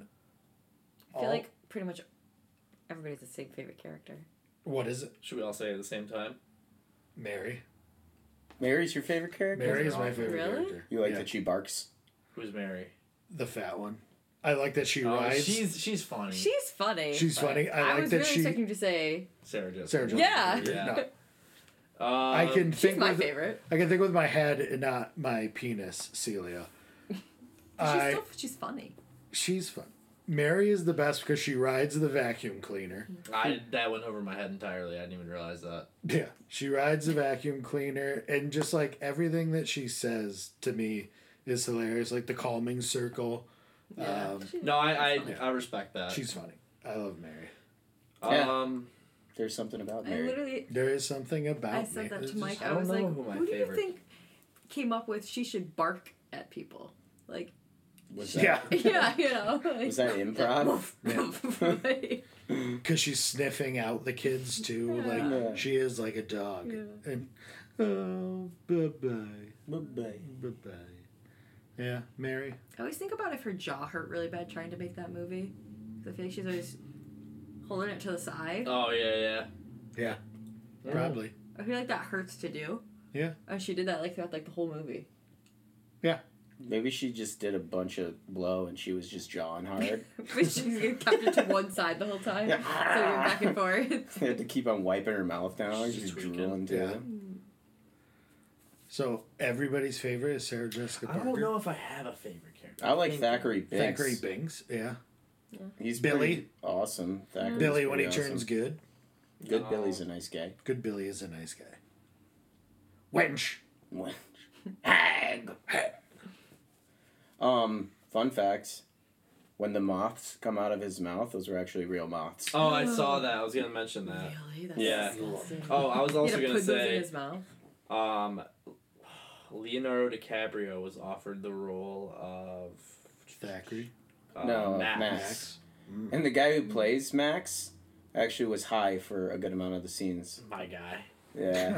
I feel all- like pretty much everybody's the same favorite character. what is it? Should we all say it at the same time? Mary. Mary's your favorite character? Mary is all my favorite Really? character. You like Yeah. that she barks? Who's Mary? The fat one. I like that she Oh, rides. she's she's funny. She's funny. She's but funny. I like was that really she- expecting to say Sarah Jessica. Sarah Jessica. Yeah. Yeah. No, Um, I can she's think my with favorite. I can think with my head and not my penis, Celia. She's I still she's funny. she's fun. Mary is the best because she rides the vacuum cleaner. I that went over my head entirely. I didn't even realize that. Yeah, she rides the vacuum cleaner, and just like everything that she says to me is hilarious. Like the calming circle. Yeah. Um, She- No, I I, Yeah. I respect that. she's funny. I love Mary. Yeah. Um, There's something about I Mary. literally There is something about I said me. that It's to Mike. just- I I don't was know like, who my who do you favorite- think came up with she should bark at people? Like Was that, Yeah, yeah, you know. Like, Was that improv? Like, because she's sniffing out the kids too. Yeah. Like Yeah. she is like a dog. Yeah. And oh, bye bye, Bye-bye. bye bye. Yeah, Mary. I always think about if her jaw hurt really bad trying to make that movie. 'Cause I feel like she's always holding it to the side. Oh yeah, yeah. Yeah, probably. I feel like that hurts to do. Yeah. And she did that like throughout like the whole movie. Maybe she just did a bunch of blow and she was just jawing hard. But she kept it to one side the whole time. Yeah. So you're back and forth. They had to keep on wiping her mouth down. Like She's she's tweaking. drooling too. Yeah. So everybody's favorite is Sarah Jessica I Parker. don't know if I have a favorite character. I like think- Thackeray Binks. Thackeray Binks. Yeah. He's Billy. pretty awesome. Thackeray's Billy when he pretty turns awesome. good. Good No. Billy's a nice guy. Good Billy is a nice guy. Wench. Hag. Um, fun facts. When the moths come out of his mouth, those were actually real moths. Oh, I saw that. I was gonna mention that. Really? That's Yeah. disgusting. Oh, I was He also had to gonna put those in say, his mouth. um, Leonardo DiCaprio was offered the role of Thackeray. uh, No, Max. Max. And the guy who plays Max actually was high for a good amount of the scenes. My guy. Yeah.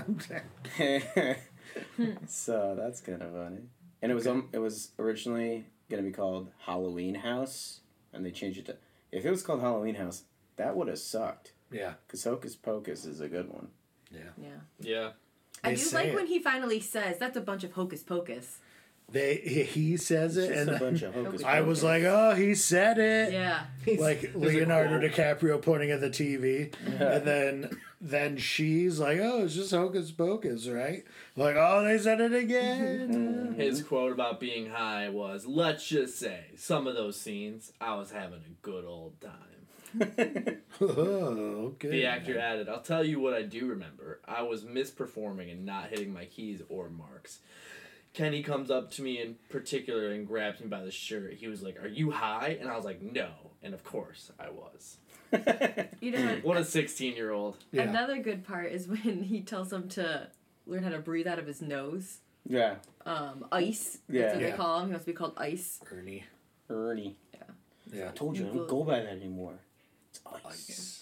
So that's kind of funny. And it was um, it was originally gonna be called Halloween House, and they changed it to. If it was called Halloween House, that would have sucked. Yeah. Cause Hocus Pocus is a good one. Yeah. Yeah. Yeah. I They do say like it. when he finally says, that's a bunch of hocus pocus. They he, he says It's it, just and a bunch of Hocus I was Pocus. like, oh, he said it. Yeah. Like There's a Leonardo quote. DiCaprio pointing at the T V, and then then she's like, "Oh, it's just Hocus Pocus, right?" Like, "Oh, they said it again." His quote about being high was, "Let's just say some of those scenes, I was having a good old time." Oh, okay. The actor added, "I'll tell you what I do remember. I was misperforming and not hitting my keys or marks. Kenny comes up to me in particular and grabs me by the shirt. He was like, 'Are you high?' And I was like, 'No.' And of course, I was." You know, What a sixteen-year-old. Yeah. another good part is when he tells him to learn how to breathe out of his nose. Yeah, Um, ice. Yeah. That's what Yeah. they call him. He wants to be called Ice. Ernie. Ernie. Yeah. I told you, I You don't will- go by that anymore. It's ice. Ice.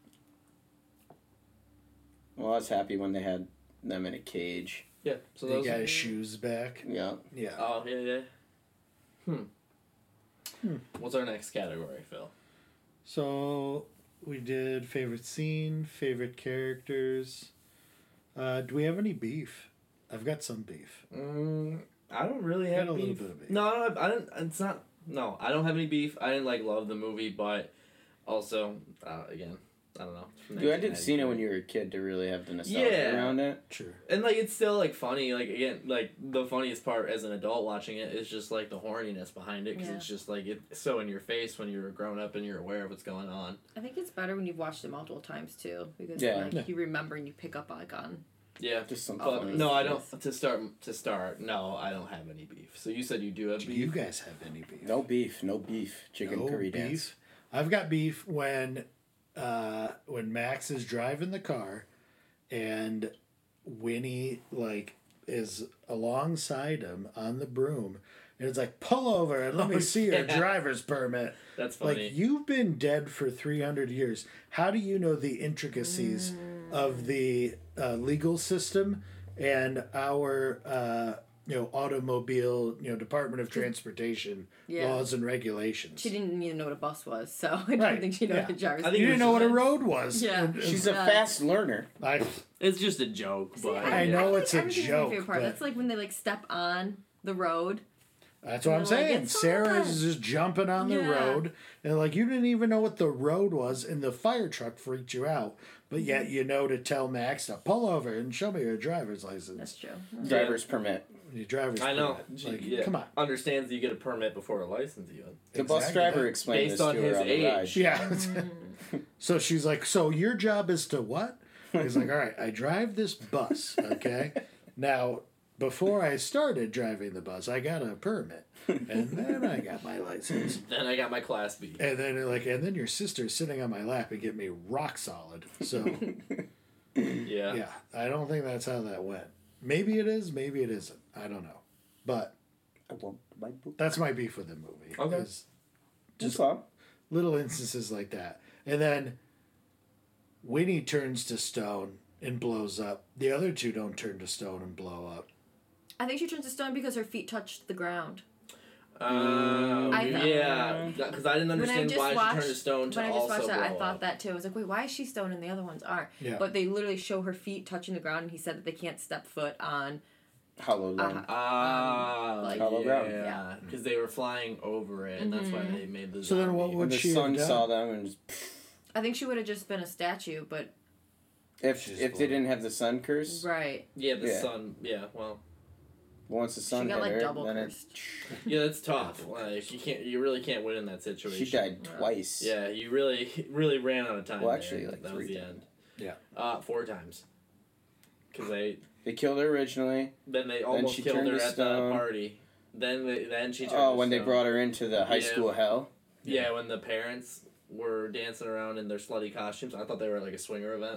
Well, I was happy when they had them in a cage. Yeah, so He those... got his shoes back. Yeah. Yeah. Oh, yeah, yeah. Hmm. Hmm. What's our next category, Phil? So we did favorite scene, favorite characters. Uh, do we have any beef? I've got some beef. Mm, I don't really Got have a little beef. bit of beef. No, I don't. Have, I don't. It's not. No, I don't have any beef. I didn't like love the movie, but also, uh, again, I don't know. It's from Dude, I did nineteen seen it ninety-three. when you were a kid to really have the nostalgia Yeah. around it. Sure. And like it's still like funny. Like again, like the funniest part as an adult watching it is just like the horniness behind it because Yeah. it's just like it's so in your face when you're grown up and you're aware of what's going on. I think it's better when you've watched it multiple times too, because Yeah. like Yeah. you remember and you pick up like on. Yeah. Just some Oh, But fun. no, I Yes. don't. To start, to start, no, I don't have any beef. So you said you do have Do beef. you guys have any beef? No beef, no beef. Chicken No curry beef. dance. I've got beef when uh, when Max is driving the car and Winnie like is alongside him on the broom and it's like pull over and let me Oh, see your yeah. driver's permit. That's funny. Like you've been dead for three hundred years. How do you know the intricacies of the uh, legal system and our uh, you know automobile you know Department of Transportation Yeah. laws and regulations? She didn't even know what a bus was, so I don't Right, think she knew yeah. what a driver's I think You it didn't was know what a just- road was. Yeah. And- and She's a Uh, fast learner. I, It's just a joke, See, but I know feel it's a everything's my joke, favorite part. but- That's like when they like step on the road. that's what I'm Like, saying. it's Sarah fun. is just jumping on the Yeah. road, and like you didn't even know what the road was, and the fire truck freaked you out. But yet you know to tell Max to pull over and show me your driver's license. That's true. Driver's permit. Your driver's. I know. permit. Like, yeah. come on. Understands that you get a permit before a license even. The bus Exactly. driver explained Based this on to her his on the ride. age. Yeah. Mm. So she's like, so your job is to what? He's like, all right, I drive this bus, okay? Now, before I started driving the bus, I got a permit, and then I got my license. Then I got my class B. And then like, and then your sister's sitting on my lap and get me rock solid. So Yeah. yeah, I don't think that's how that went. Maybe it is, maybe it isn't. I don't know. But I want my book. that's my beef with the movie. Okay. is Just up. little instances like that. And then Winnie turns to stone and blows up. The other two don't turn to stone and blow up. I think she turns to stone because her feet touched the ground. Uh, I thought- yeah, because I didn't When I understand just why she watched- turned to stone to When I just also watched that, I grow thought up. that too. I was like, wait, why is she stoned and the other ones aren't? Yeah. But they literally show her feet touching the ground, and he said that they can't step foot on. Hollow Uh, Land. Ah, Um, like- Hollow ground. yeah, because they were flying over it, and that's why Mhm. they made the. So then what zombie. would the she have sun done? saw them and just, I think she would have just been a statue, but if She's if they blown. didn't have the sun curse, right. Yeah, the Yeah. sun. Yeah, well, once the sun She got hit like her, double then it, cursed. yeah, that's tough. Like you can't, you really can't win in that situation. she died Yeah. twice. Yeah, you really, really ran out of time. Well, there, actually, and like that three was the times. end. Yeah. Uh, four times. Because they They killed her originally. then they almost she killed turned her to at stone. the party. Then they, then she turned. Oh, to when they stone. brought her into the high Yeah. school hell. Yeah, when the parents were dancing around in their slutty costumes, I thought they were at, like a swinger event.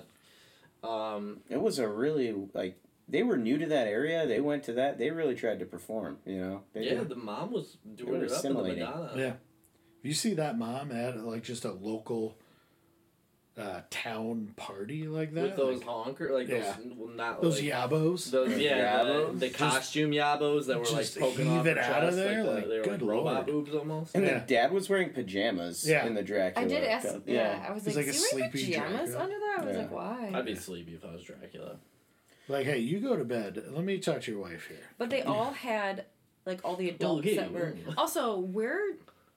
Um, It was a really like they were new to that area. They went to that. They really tried to perform. You know. They yeah, did. the mom was doing were it up in the assimilating. Madonna. Yeah. You see that mom at like just a local uh, town party like that? With those Like, honker, like Yeah. those, well, not those like, yabos? Those yeah, Yabos? the, the Just- costume yabos that were like just poking off heaving her out of chest, there, like, the- like, they were good like robot lord. boobs almost. And Yeah. the dad was wearing pajamas Yeah. in the Dracula. I did ask. cup. Yeah, I was It's like, like a is he wearing sleepy pajamas Dracula. under that? I was Yeah. like, why? I'd be sleepy if I was Dracula. Like, hey, you go to bed. Let me talk to your wife here. But they all had like all the adults Okay. that were. Also, where,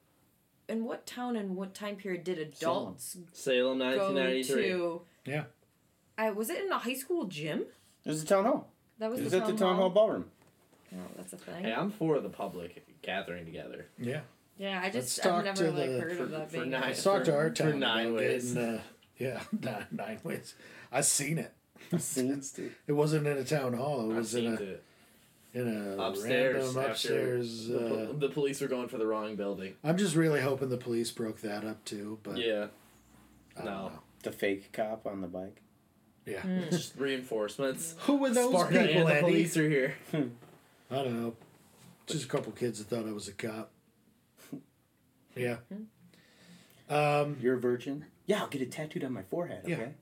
in what town and what time period did adults Salem, go nineteen ninety-three. to? Yeah. I was it in a high school gym? It was the town hall. That was It was the at the town hall ballroom. Oh, that's a thing. Hey, I'm for the public gathering together. Yeah. Yeah, I Let's just talk I've never to like the- heard for- of that for being. nine- a- Let's talk to our For town nine about ways. getting, uh, yeah, nine, nine ways. I seen it. Scenes, dude. It wasn't in a town hall. It I've was in seen a it. in a Upstairs. random after upstairs. The, Uh, po- the police were going for the wrong building. I'm just really hoping the police broke that up too. But Yeah. I don't No. know. The fake cop on the bike. Yeah. Mm. Just reinforcements. Who were those Sparta people, and the Eddie? police are here. I don't know. Just a couple kids that thought I was a cop. Yeah. Um. You're a virgin? Yeah, I'll get it tattooed on my forehead, Yeah. okay?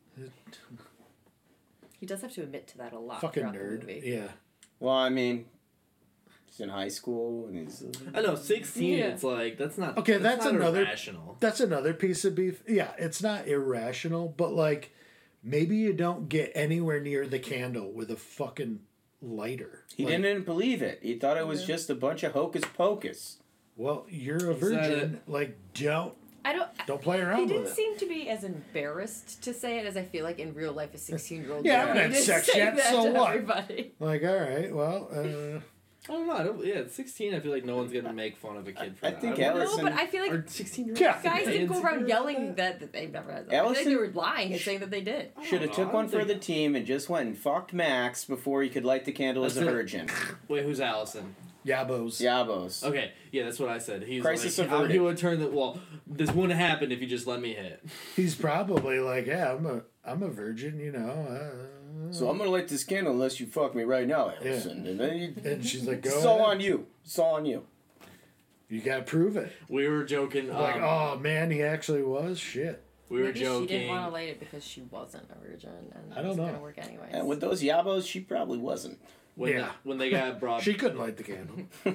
He does have to admit to that a lot. Fucking throughout the nerd. movie. Yeah. Well, I mean, he's in high school and he's. I know, sixteen, Yeah. it's like, that's not Okay, that's not another- irrational. That's another piece of beef. Yeah, it's not irrational, but like maybe you don't get anywhere near the candle with a fucking lighter. He Like, didn't believe it. He thought it was Yeah. just a bunch of hocus pocus. Well, you're a He said virgin. Like, don't I don't. don't play He around didn't with it. seem to be as embarrassed to say it as I feel like in real life a sixteen year old. Yeah, I haven't had sex yet, so what? Everybody. Like, all right, well, uh, I don't know. I don't, yeah, at sixteen, I feel like no one's going to make fun of a kid for I that. think wonder- Allison- No, but I feel like Are sixteen-year-olds Yeah. guys insecure didn't go around about yelling that? that, that they've never had that. I feel like Allison- they were lying and saying that they did. Should have I took don't one for think- the team and just went and fucked Max before he could light the candle as a That's it. virgin. Wait, who's Allison? yabos. Yabos. Okay, yeah, that's what I said. He's Crisis like, averted. he would turn the, well, this wouldn't happen if you just let me hit. He's probably like, yeah, I'm a I'm a virgin, you know. Uh, So I'm gonna light this candle unless you fuck me right now, Allison. And then you, and she's like, go it's all ahead. on you. It's all on you. You gotta prove it. We were joking. Um, Like, oh man, he actually was shit. we were Maybe joking. she didn't want to light it because she wasn't a virgin and I it don't was know. gonna work anyways. And with those Yabos, she probably wasn't. when, Yeah. the, when they got brought She couldn't light the candle.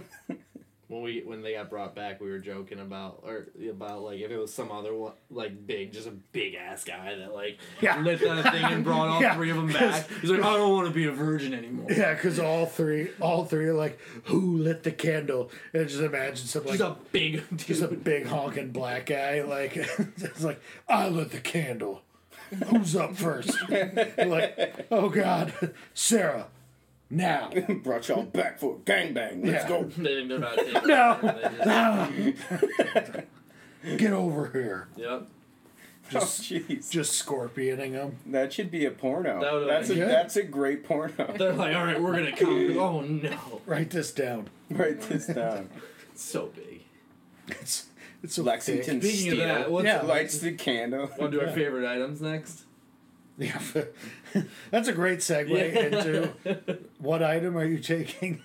when we when they got brought back, we were joking about or about like if it was some other one like big, just a big ass guy that like Yeah. lit that thing and brought all Yeah. three of them back. He's like, I don't want to be a virgin anymore. Yeah, because all three, all three are like, who lit the candle? And just imagine some like, Just a big dude. just a big honking black guy, like, it's like, I lit the candle. Who's up first? Like, oh God, Sarah, now. Brought y'all back for a gangbang. Let's Yeah. go. They didn't know about it. No. They just- Ah. Get over here. Yep. Oh, jeez. Just scorpioning him. That should be a porno. That would've That's a been good. that's a great porno. They're like, all right, we're gonna come. Oh no, Write this down. Write this down. it's so big. It's it's so Lexington thick. Speaking Steel of that, what's Yeah. lights the candle. Want to do our Yeah. favorite items next? Yeah, that's a great segue into what item are you taking?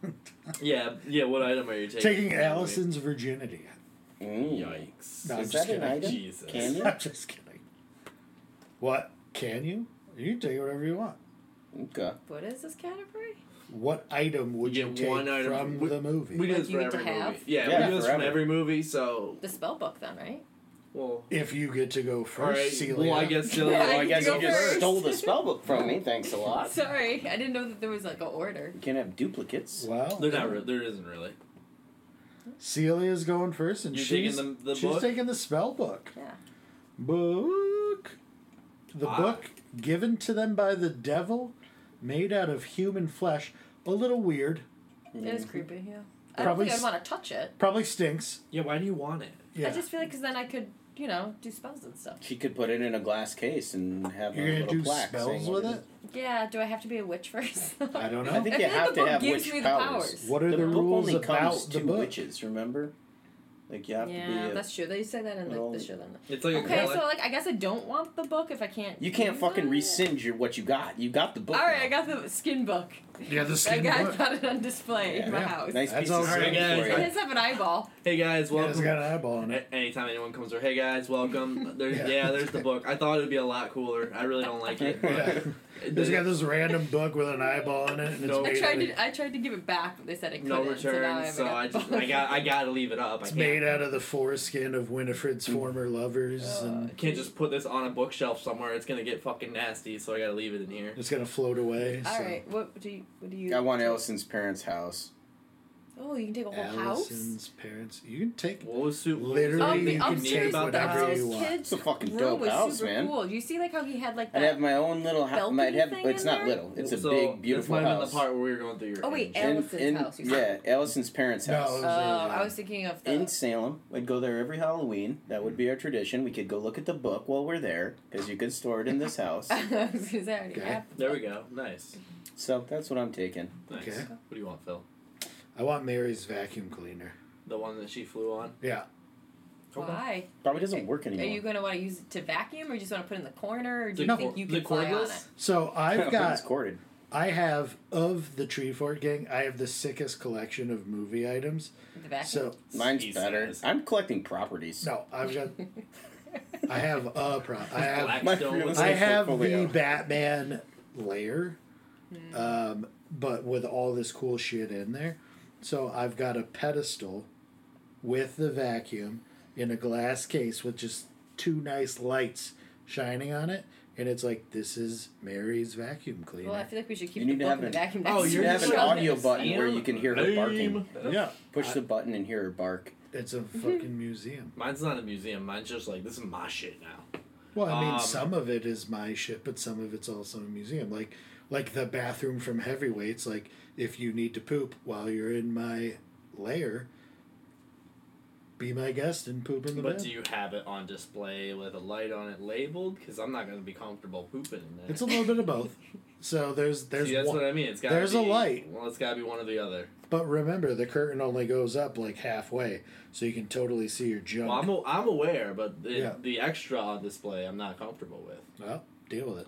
Yeah, yeah. What item are you taking? Taking Allison's virginity. Mm. Yikes. No, I'm Is just that an kidding. item? Jesus. Can you? I'm just kidding. What? Can you? You can take whatever you want. Okay. What is this category? what item would You you, get take one item. from We- the movie? We do Like this you for get to every have? movie. Yeah, Yeah, we do this from forever. every movie. So, The spell book, then, right? well, if you get to go first, all right. Celia. Well, I guess Celia. Yeah, Well, I you guess go you just first. stole the spell book from me. Thanks a lot. Sorry, I didn't know that there was like an order. You can't have duplicates. Well, They're not. Re- there isn't really. Celia's going first, and You're she's taking the- the she's book? taking the spell book. Yeah. Book. The Ah. book given to them by the devil, made out of human flesh. A little weird. It is creepy, yeah. I Probably don't think s- I'd want to touch it. Probably stinks. Yeah. Why do you want it? Yeah. I just feel like because then I could, you know, do spells and stuff. She could put it in a glass case and have You're a gonna little do plaque spells saying with what it? Yeah, do I have to be a witch first? I don't know. I think I you feel like have the to book have gives witch me the powers. powers. What are the the, book rules only about comes the two book? witches, remember? Like you have to be Yeah, a, that's true. They say that in like, Well, the show. Then. It's like a Okay, collect- so like I guess I don't want the book if I can't. You can't use fucking it. rescind your what you got. You got the book. All right, now. I got the skin book. Yeah, the I skin got, book. got it on display Yeah. in my Yeah. house. Nice That's piece all of right, skin guys. for It you. does have an eyeball. Hey guys, Yeah, it's welcome. got an eyeball in it. A- Anytime anyone comes over, hey guys, welcome. There's Yeah. yeah. there's the book. I thought it would be a lot cooler. I really don't like it. But Yeah. it- There's got this random book with an eyeball in it, and No. it's I made, tried out of, to I tried to give it back, but they said it no couldn't. So, now I returns, so I haven't just got I got I got to leave it up. I it's can't. made out of the foreskin of Winifred's Mm. former lovers, Uh, and I can't just put this on a bookshelf somewhere. It's gonna get fucking nasty. So I gotta leave it in here. it's gonna float away. All so. right, what do you what do you? I want Allison's parents' house. Oh, you can take a whole Allison's parents. You can take. What was su- what was Literally, the house. you Um, thing the can unique take upstairs, about the that whatever house? upstairs you want. kids' It's a fucking room dope was house, super man. cool. Do you see like how he had like I'd that? have my own little house. balcony Might have. thing It's in not there? little. It's a So, big, beautiful this might have house. been the part where we were going through your. Oh, wait, engine. Allison's in, house, you yeah, said. Allison's parents' No, house. it was- Oh, Yeah. I was thinking of the. In Salem, I'd go there every Halloween. That would be our tradition. We could go look at the book while we're there, because you could store it in this house. I was gonna say I already Okay. have the There we book. go. Nice. So that's what I'm taking. Nice. Okay. What do you want, Phil? I want Mary's vacuum cleaner. The one that she flew on. Yeah. Why? Probably doesn't work Are anymore. you gonna want to use it to vacuum, or you just want to put it in the corner, or do The you cor- think you the can fly on cordless? it? So I've got. it's corded. I have of the Tree Fort gang. I have the sickest collection of movie items. The vacuum. So Mine's He better. says. I'm collecting properties. no, I've got. I have a pro. I have. Black My Stone real was estate I have portfolio. the Batman layer, Hmm. um, but with all this cool shit in there. So I've got a pedestal with the vacuum in a glass case with just two nice lights shining on it, and it's like this is Mary's vacuum cleaner. Well, I feel like we should keep You the need to book have in the an- vacuum. Oh, next you're to have the an shelf. audio button where you can hear her barking. yeah, Push I- the button and hear her bark. it's a fucking museum. Mine's not a museum. Mine's just like this is my shit now. Well, I mean, Um, some of it is my shit, but some of it's also a museum. Like, like the bathroom from Heavyweights. Like, if you need to poop while you're in my lair, be my guest and poop in the But bed. do you have it on display with a light on it labeled? Because I'm not gonna be comfortable pooping in there. It's a little bit of both. So there's there's See, that's one, what I mean. It's gotta there's be, a light. Well, it's gotta be one or the other. but remember the curtain only goes up like halfway, so you can totally see your junk. Well, I'm, a, I'm aware, but the, Yeah. the extra on display, I'm not comfortable with. Well, deal with it.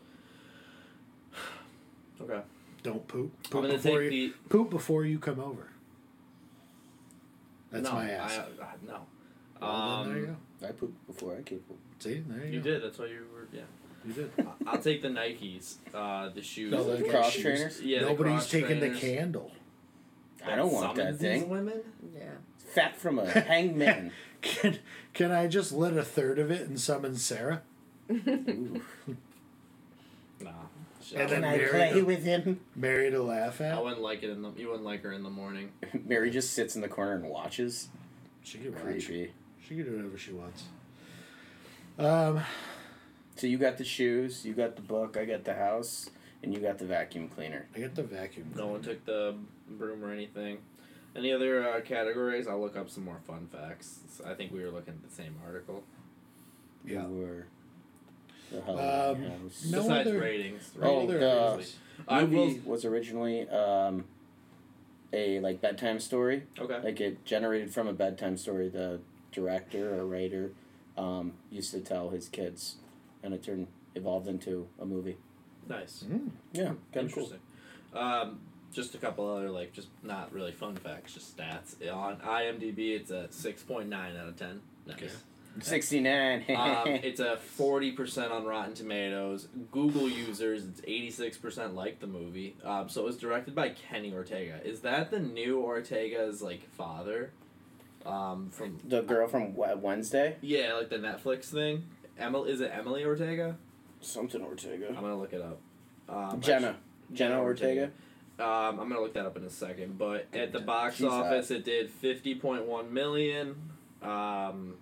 Okay. Don't poop. I'm Poop gonna before take you the. poop before you come over. That's no, my ass. I, I, no. Well, then there you Um, go. I pooped before I could poop. See, there you, you go. did. That's why you were. Yeah. You did. I- I'll take the Nikes, uh, the shoes. No, The the cross shoes. trainers? Yeah, the Nobody's cross taking trainers. the candle. I don't want that Summons these thing. women? Yeah. Fat from a hanged man. Can, can I just lit a third of it and summon Sarah? Ooh. Nah. Shit, And I then Can I wouldn't- Mary- play with him? Mary to laugh I at? wouldn't like it in the. You wouldn't like her in the morning. Mary just sits in the corner and watches. She can watch. Creepy. She can do whatever she wants. Um, So you got the shoes, you got the book, I got the house, and you got the vacuum cleaner. I got the vacuum. No one took the broom or anything. Any other uh, categories? I'll look up some more fun facts. I think we were looking at the same article. Yeah. You were the Halloween Um, house. no Besides other- ratings. Oh, ratings the are usually- I movie will. was originally um, a like bedtime story. Okay. Like it generated from a bedtime story. The director or writer um, used to tell his kids, and it turned evolved into a movie. Nice. Mm. Yeah, kind of cool. Interesting. Um, just a couple other like just not really fun facts, just stats. On IMDb, it's a six point nine out of ten. Nice. Okay. sixty-nine. Um, it's a forty percent on Rotten Tomatoes. Google users, it's eighty-six percent like the movie. Um, so it was directed by Kenny Ortega. Is that the new Ortega's, like, father? Um, from The girl from Wed- Wednesday? Yeah, like the Netflix thing. Emily, is it Emily Ortega? Something Ortega. I'm gonna look it up. Um, Jenna. actually- Jenna Ortega. Um, I'm gonna look that up in a second. But at the box She's hot. office, it did fifty point one million. Um,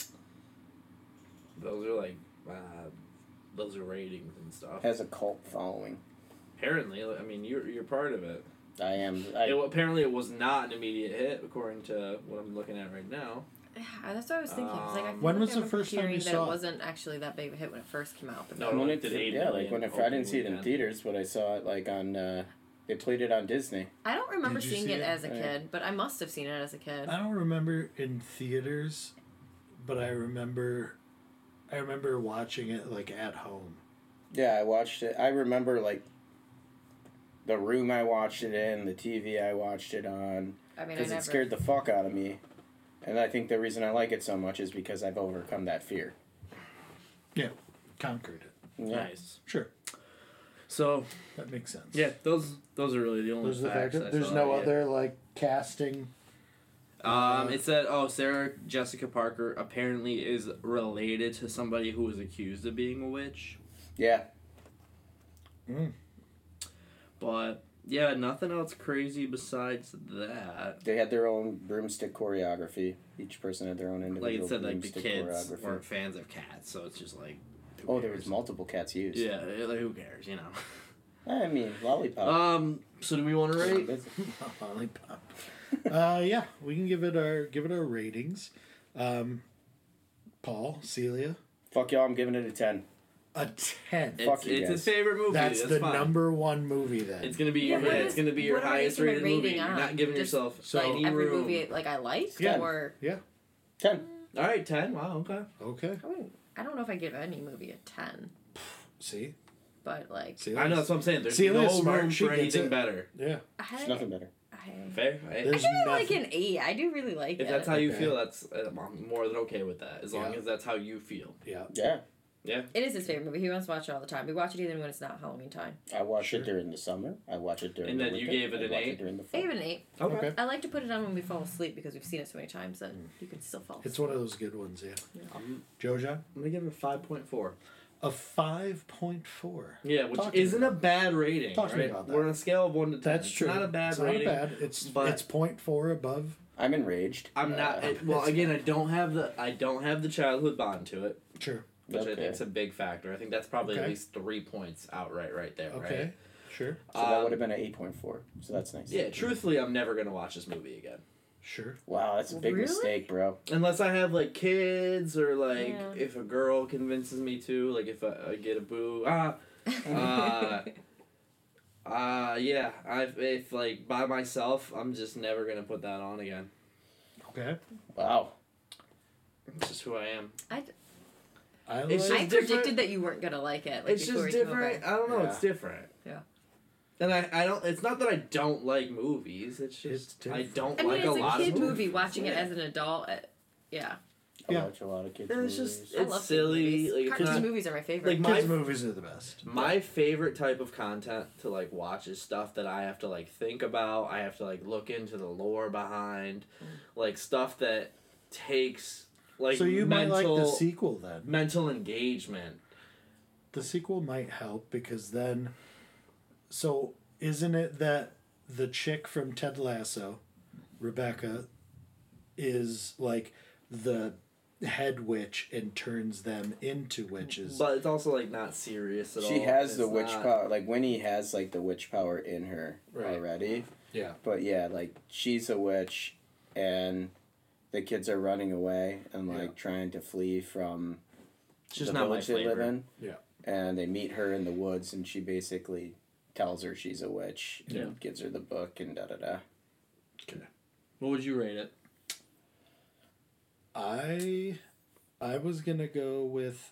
those are like, uh, those are ratings and stuff. Has a cult following. Apparently, I mean, you're you're part of it. I am. I, It apparently it was not an immediate hit, according to what I'm looking at right now. Yeah, that's what I was thinking. 'cause, like, I Um, feel When like was I the remember first time you hearing that saw it it? wasn't actually that big of a hit when it first came out. But No, then- when it it did did, eight yeah, like million when it, I opening didn't see it in weekend. theaters, but I saw it like on. Uh, they played it on Disney. I don't remember Did you seeing see it it? as a Right. kid, but I must have seen it as a kid. I don't remember in theaters, but I remember, I remember watching it like at home. Yeah, I watched it. I remember like the room I watched it in, the T V I watched it on, I mean, I because never. it scared the fuck out of me. And I think the reason I like it so much is because I've overcome that fear. Yeah, conquered it. Yeah. Nice. Sure, So that makes sense. yeah, those those are really the only There's the facts. fact I that there's saw, no yeah. other like casting. Um, it said, oh, Sarah Jessica Parker apparently is related to somebody who was accused of being a witch. Yeah. Mm. But yeah, nothing else crazy besides that. They had their own broomstick choreography. Each person had their own individual Like it said, like the broomstick kids choreography. weren't fans of cats, so it's just like. who Oh, there was cares? multiple cats used. Yeah, like who cares, you know. I mean, lollipop. Um. So do we want to rate? Lollipop. uh, yeah, we can give it our give it our ratings. Um, Paul, Celia, Fuck y'all, I'm giving it a ten. a ten. It's, Fuck you it's guys. his favorite movie. That's, That's, the fine. number one movie then. It's gonna be Yeah, your. what Yeah, is- it's gonna be your what am I highest basing my rated movie. rating You're on? not giving Just, yourself So- like any every room. movie like I liked, Yeah. or Yeah. ten. All right, ten. Wow. Okay. Okay. I wouldn't. I don't know if I give any movie a ten, See. but like See. I know that's what I'm saying. There's Celia's no smart, room she for gets anything it. better. Yeah. I, There's nothing better. I, Fair. I, I There's give it like nothing- an eight. I do really like if it. that's how you Okay. feel, that's uh, I'm more than okay with that. As long Yeah. as that's how you feel. Yeah. Yeah. Yeah. It is his favorite movie. He wants to watch it all the time. We watch it even when it's not Halloween time. I watch Sure. it during the summer. I watch it during And the then you winter. gave it I an watch eight? during the I fall. give it an eight. Okay. Okay. I like to put it on when we fall asleep because we've seen it so many times that you can still fall asleep. It's one of those good ones. Yeah. I'm, Jojo, I'm gonna give it a five point four. a five point four. Yeah, which Talk to me isn't about a bad rating. Talk to me right? about that. We're on a scale of one to ten. That's it's true. Not a bad it's rating. Not bad. It's but- it's point four above. I'm enraged. I'm not. Uh, it, well, it's- again, I don't have the I don't have the childhood bond to it, Sure. which I Okay. think is a big factor. I think that's probably at Okay. least three points outright right there. Okay. Right. Sure. So that Um, would have been an eight point four. So that's nice. Yeah, truthfully, I'm never gonna watch this movie again. Sure. Wow, that's a big Really? mistake, bro. Unless I have like kids or like Yeah. if a girl convinces me to, like if I, I get a boo. Ah, uh, uh, yeah. I if like by myself, I'm just never gonna put that on again. Okay. Wow. It's just who I am. I, I like. It's I just predicted different. that you weren't gonna like it. Like, It's before just we came over. different. I don't know. It's Yeah. different. Yeah. And I, I don't. It's not that I don't like movies. It's just It's I different. don't I mean, like as a a lot kid of movies. movie, watching it Yeah. as an adult, uh, yeah. I Yeah. watch a lot of kids' And it's movies. just I it's love kids' silly. movies. Like it's Cartoon not, movies are my favorite. like my Kids movies are the best. My favorite type of content to like watch is stuff that I have to like think about. I have to like look into the lore behind, like stuff that takes like so you might mental like the sequel then. mental engagement. The sequel might help because then. So isn't it that the chick from Ted Lasso, Rebecca, is like the head witch and turns them into witches? But it's also like not serious at all. She has the It's witch not- power. Like Winnie has like the witch power in her Right. already. Yeah. But yeah, like she's a witch, and the kids are running away and like Yeah. trying to flee from It's just the not my village they live flavor. in. Yeah. And they meet her in the woods, and she basically tells her she's a witch. And Yeah. gives her the book and da da da. What would you rate it? I I was gonna go with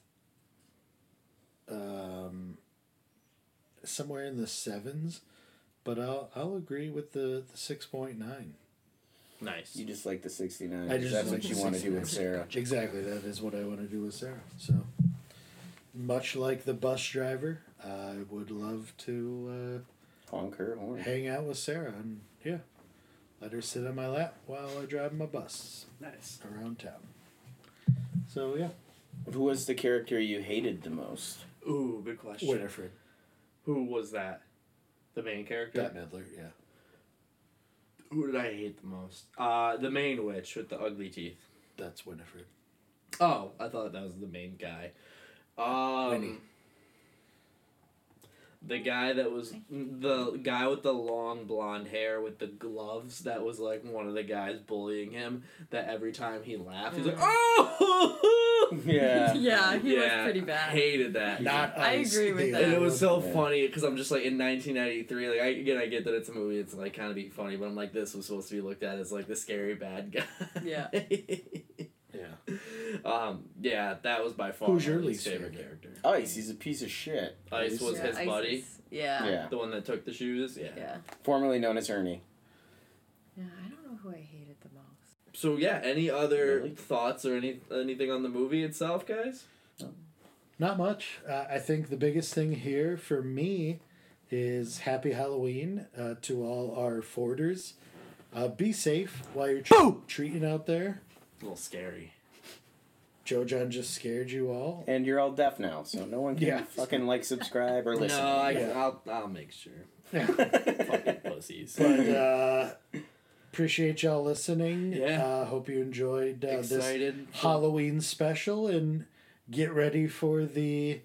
um somewhere in the sevens, but I'll I'll agree with the, the six point nine. Nice. You just like the sixty-nine. I just That's like what you the want to do with sixty-nine. Sarah. Exactly, that is what I want to do with Sarah. So, much like the bus driver, I would love to Honk her uh, horn. hang out with Sarah and, yeah, let her sit on my lap while I drive my bus Nice. around town. So, yeah. Who was the character you hated the most? Ooh, good question. Winifred. Who was that? The main character? Bette Midler, yeah. Who did I hate the most? Uh, the main witch with the ugly teeth. That's Winifred. Oh, I thought that was the main guy. Um, Winnie. The guy that was the guy with the long blonde hair with the gloves. That was like one of the guys bullying him. That every time he laughed, he's like, "Oh!" Yeah. Yeah, he was Yeah, pretty bad. Hated that. Not I Ice, agree with the that. And other it was so Yeah. funny because I'm just like in nineteen ninety-three. Like I, again, I get that it's a movie. It's like kind of be funny, but I'm like, this was supposed to be looked at as like the scary bad guy. Yeah. Yeah. um. Yeah, that was by far Who's my your least least favorite favorite? character. Ice, he's a piece of shit. Ice was Yeah, his Isis. buddy, Yeah. Yeah. the one that took the shoes. Yeah. Yeah. Formerly known as Ernie. Yeah, I don't know who I hated the most. So yeah, any other Really? thoughts or any anything on the movie itself, guys? Not much. Uh, I think the biggest thing here for me is Happy Halloween uh, to all our Forders. Uh, be safe while you're tre- treating out there. A little scary. Joe John just scared you all. And you're all deaf now, so no one can Yeah. fucking like, subscribe, or listen. No, I, Yeah. I'll I'll make sure. Yeah. Fucking pussies. But uh, appreciate y'all listening. Yeah. Uh, hope you enjoyed uh, this Excited. Halloween special and get ready for the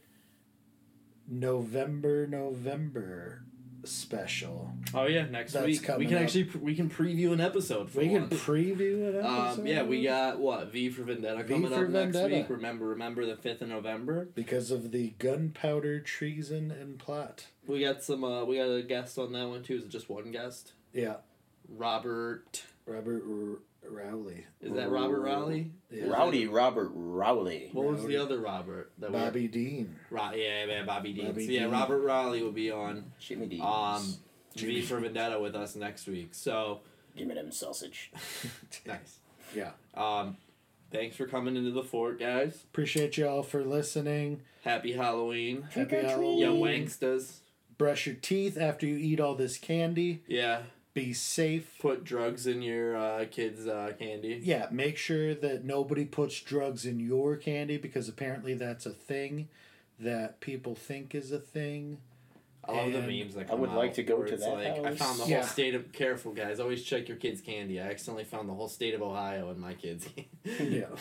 November November special. Oh yeah, next That's week we coming can up. actually we can preview an episode. For We can once. preview an episode. Um, yeah, we got what V for Vendetta V coming for up next Vendetta. week. Remember, remember the fifth of November. Because of the gunpowder treason and plot. We got some. Uh, we got a guest on that one too. Is it just one guest? Yeah, Robert. Robert R- Rowley. Is that Robert Rowley? Yeah. Rowdy Robert Rowley. What was Rowdy. the other Robert? That we- Bobby Dean. Ro- yeah, man, Bobby Dean. Bobby So, yeah, Dean. Robert Rowley will be on Jimmy Deans. um, Jimmy. V for Vendetta with us next week. So Give me them sausage. nice. Yeah. Um, thanks for coming into the fort, guys. Appreciate y'all for listening. Happy Halloween, Happy or treat. Halloween. ya wanksters. Brush your teeth after you eat all this candy. Yeah, Be safe. put drugs in your uh, kids' uh, candy. Yeah, make sure that nobody puts drugs in your candy because apparently that's a thing that people think is a thing. I love the And memes that I come would out like to go where to it's that like, I house. found the Yeah. whole state of careful guys. Always check your kids' candy. I accidentally found the whole state of Ohio in my kids' candy. Yeah.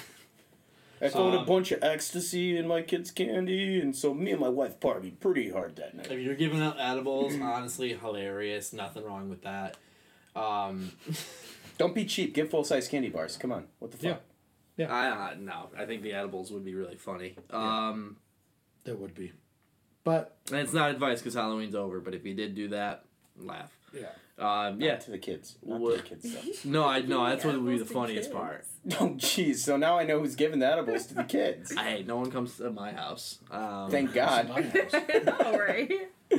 I found a Um, bunch of ecstasy in my kid's candy, and so me and my wife partied pretty hard that night. If you're giving out edibles, honestly, hilarious. Nothing wrong with that. Um, Don't be cheap. Get full size candy bars. Come on. What the fuck? Yeah. I uh, no, I think the edibles would be really funny. Um, That would be. But, and it's not advice because Halloween's over. But if you did do that, laugh. yeah. Um, Not yeah. to the kids. Not What- to the kids stuff. No, I no. That's what would be the Edibles to funniest kids. part. Oh, jeez. So now I know who's giving the edibles to the kids. Hey, no one comes to my house. Um, Thank God. My house. All right.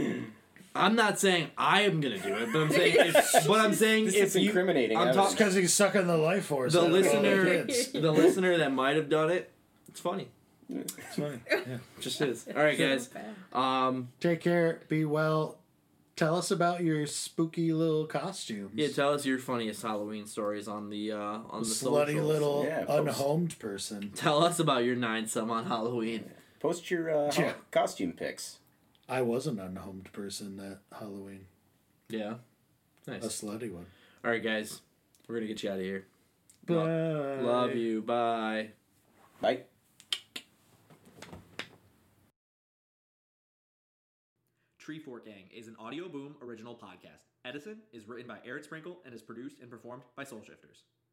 I'm not saying I am gonna do it, but I'm saying if, but I'm saying This if is you, incriminating. I'm evidence. talking- Because he's sucking the life force. the out of all listener, kids. the listener that might have done it, it's funny. It's funny. Yeah. Just is. All right, guys. Um, Take care. Be well. Tell us about your spooky little costumes. yeah, tell us your funniest Halloween stories on the uh, on the Slutty socials. little Yeah, post- unhomed person. Tell us about your nine some on Halloween. Post your uh, Yeah. costume pics. I was an unhomed person that Halloween. Yeah, A nice. slutty one. All right, guys, we're gonna get you out of here. Bye. Lo- Love you. Bye. Bye. Tree Fort Gang is an Audio Boom original podcast. Edison is written by Eric Sprinkle and is produced and performed by Soul Shifters.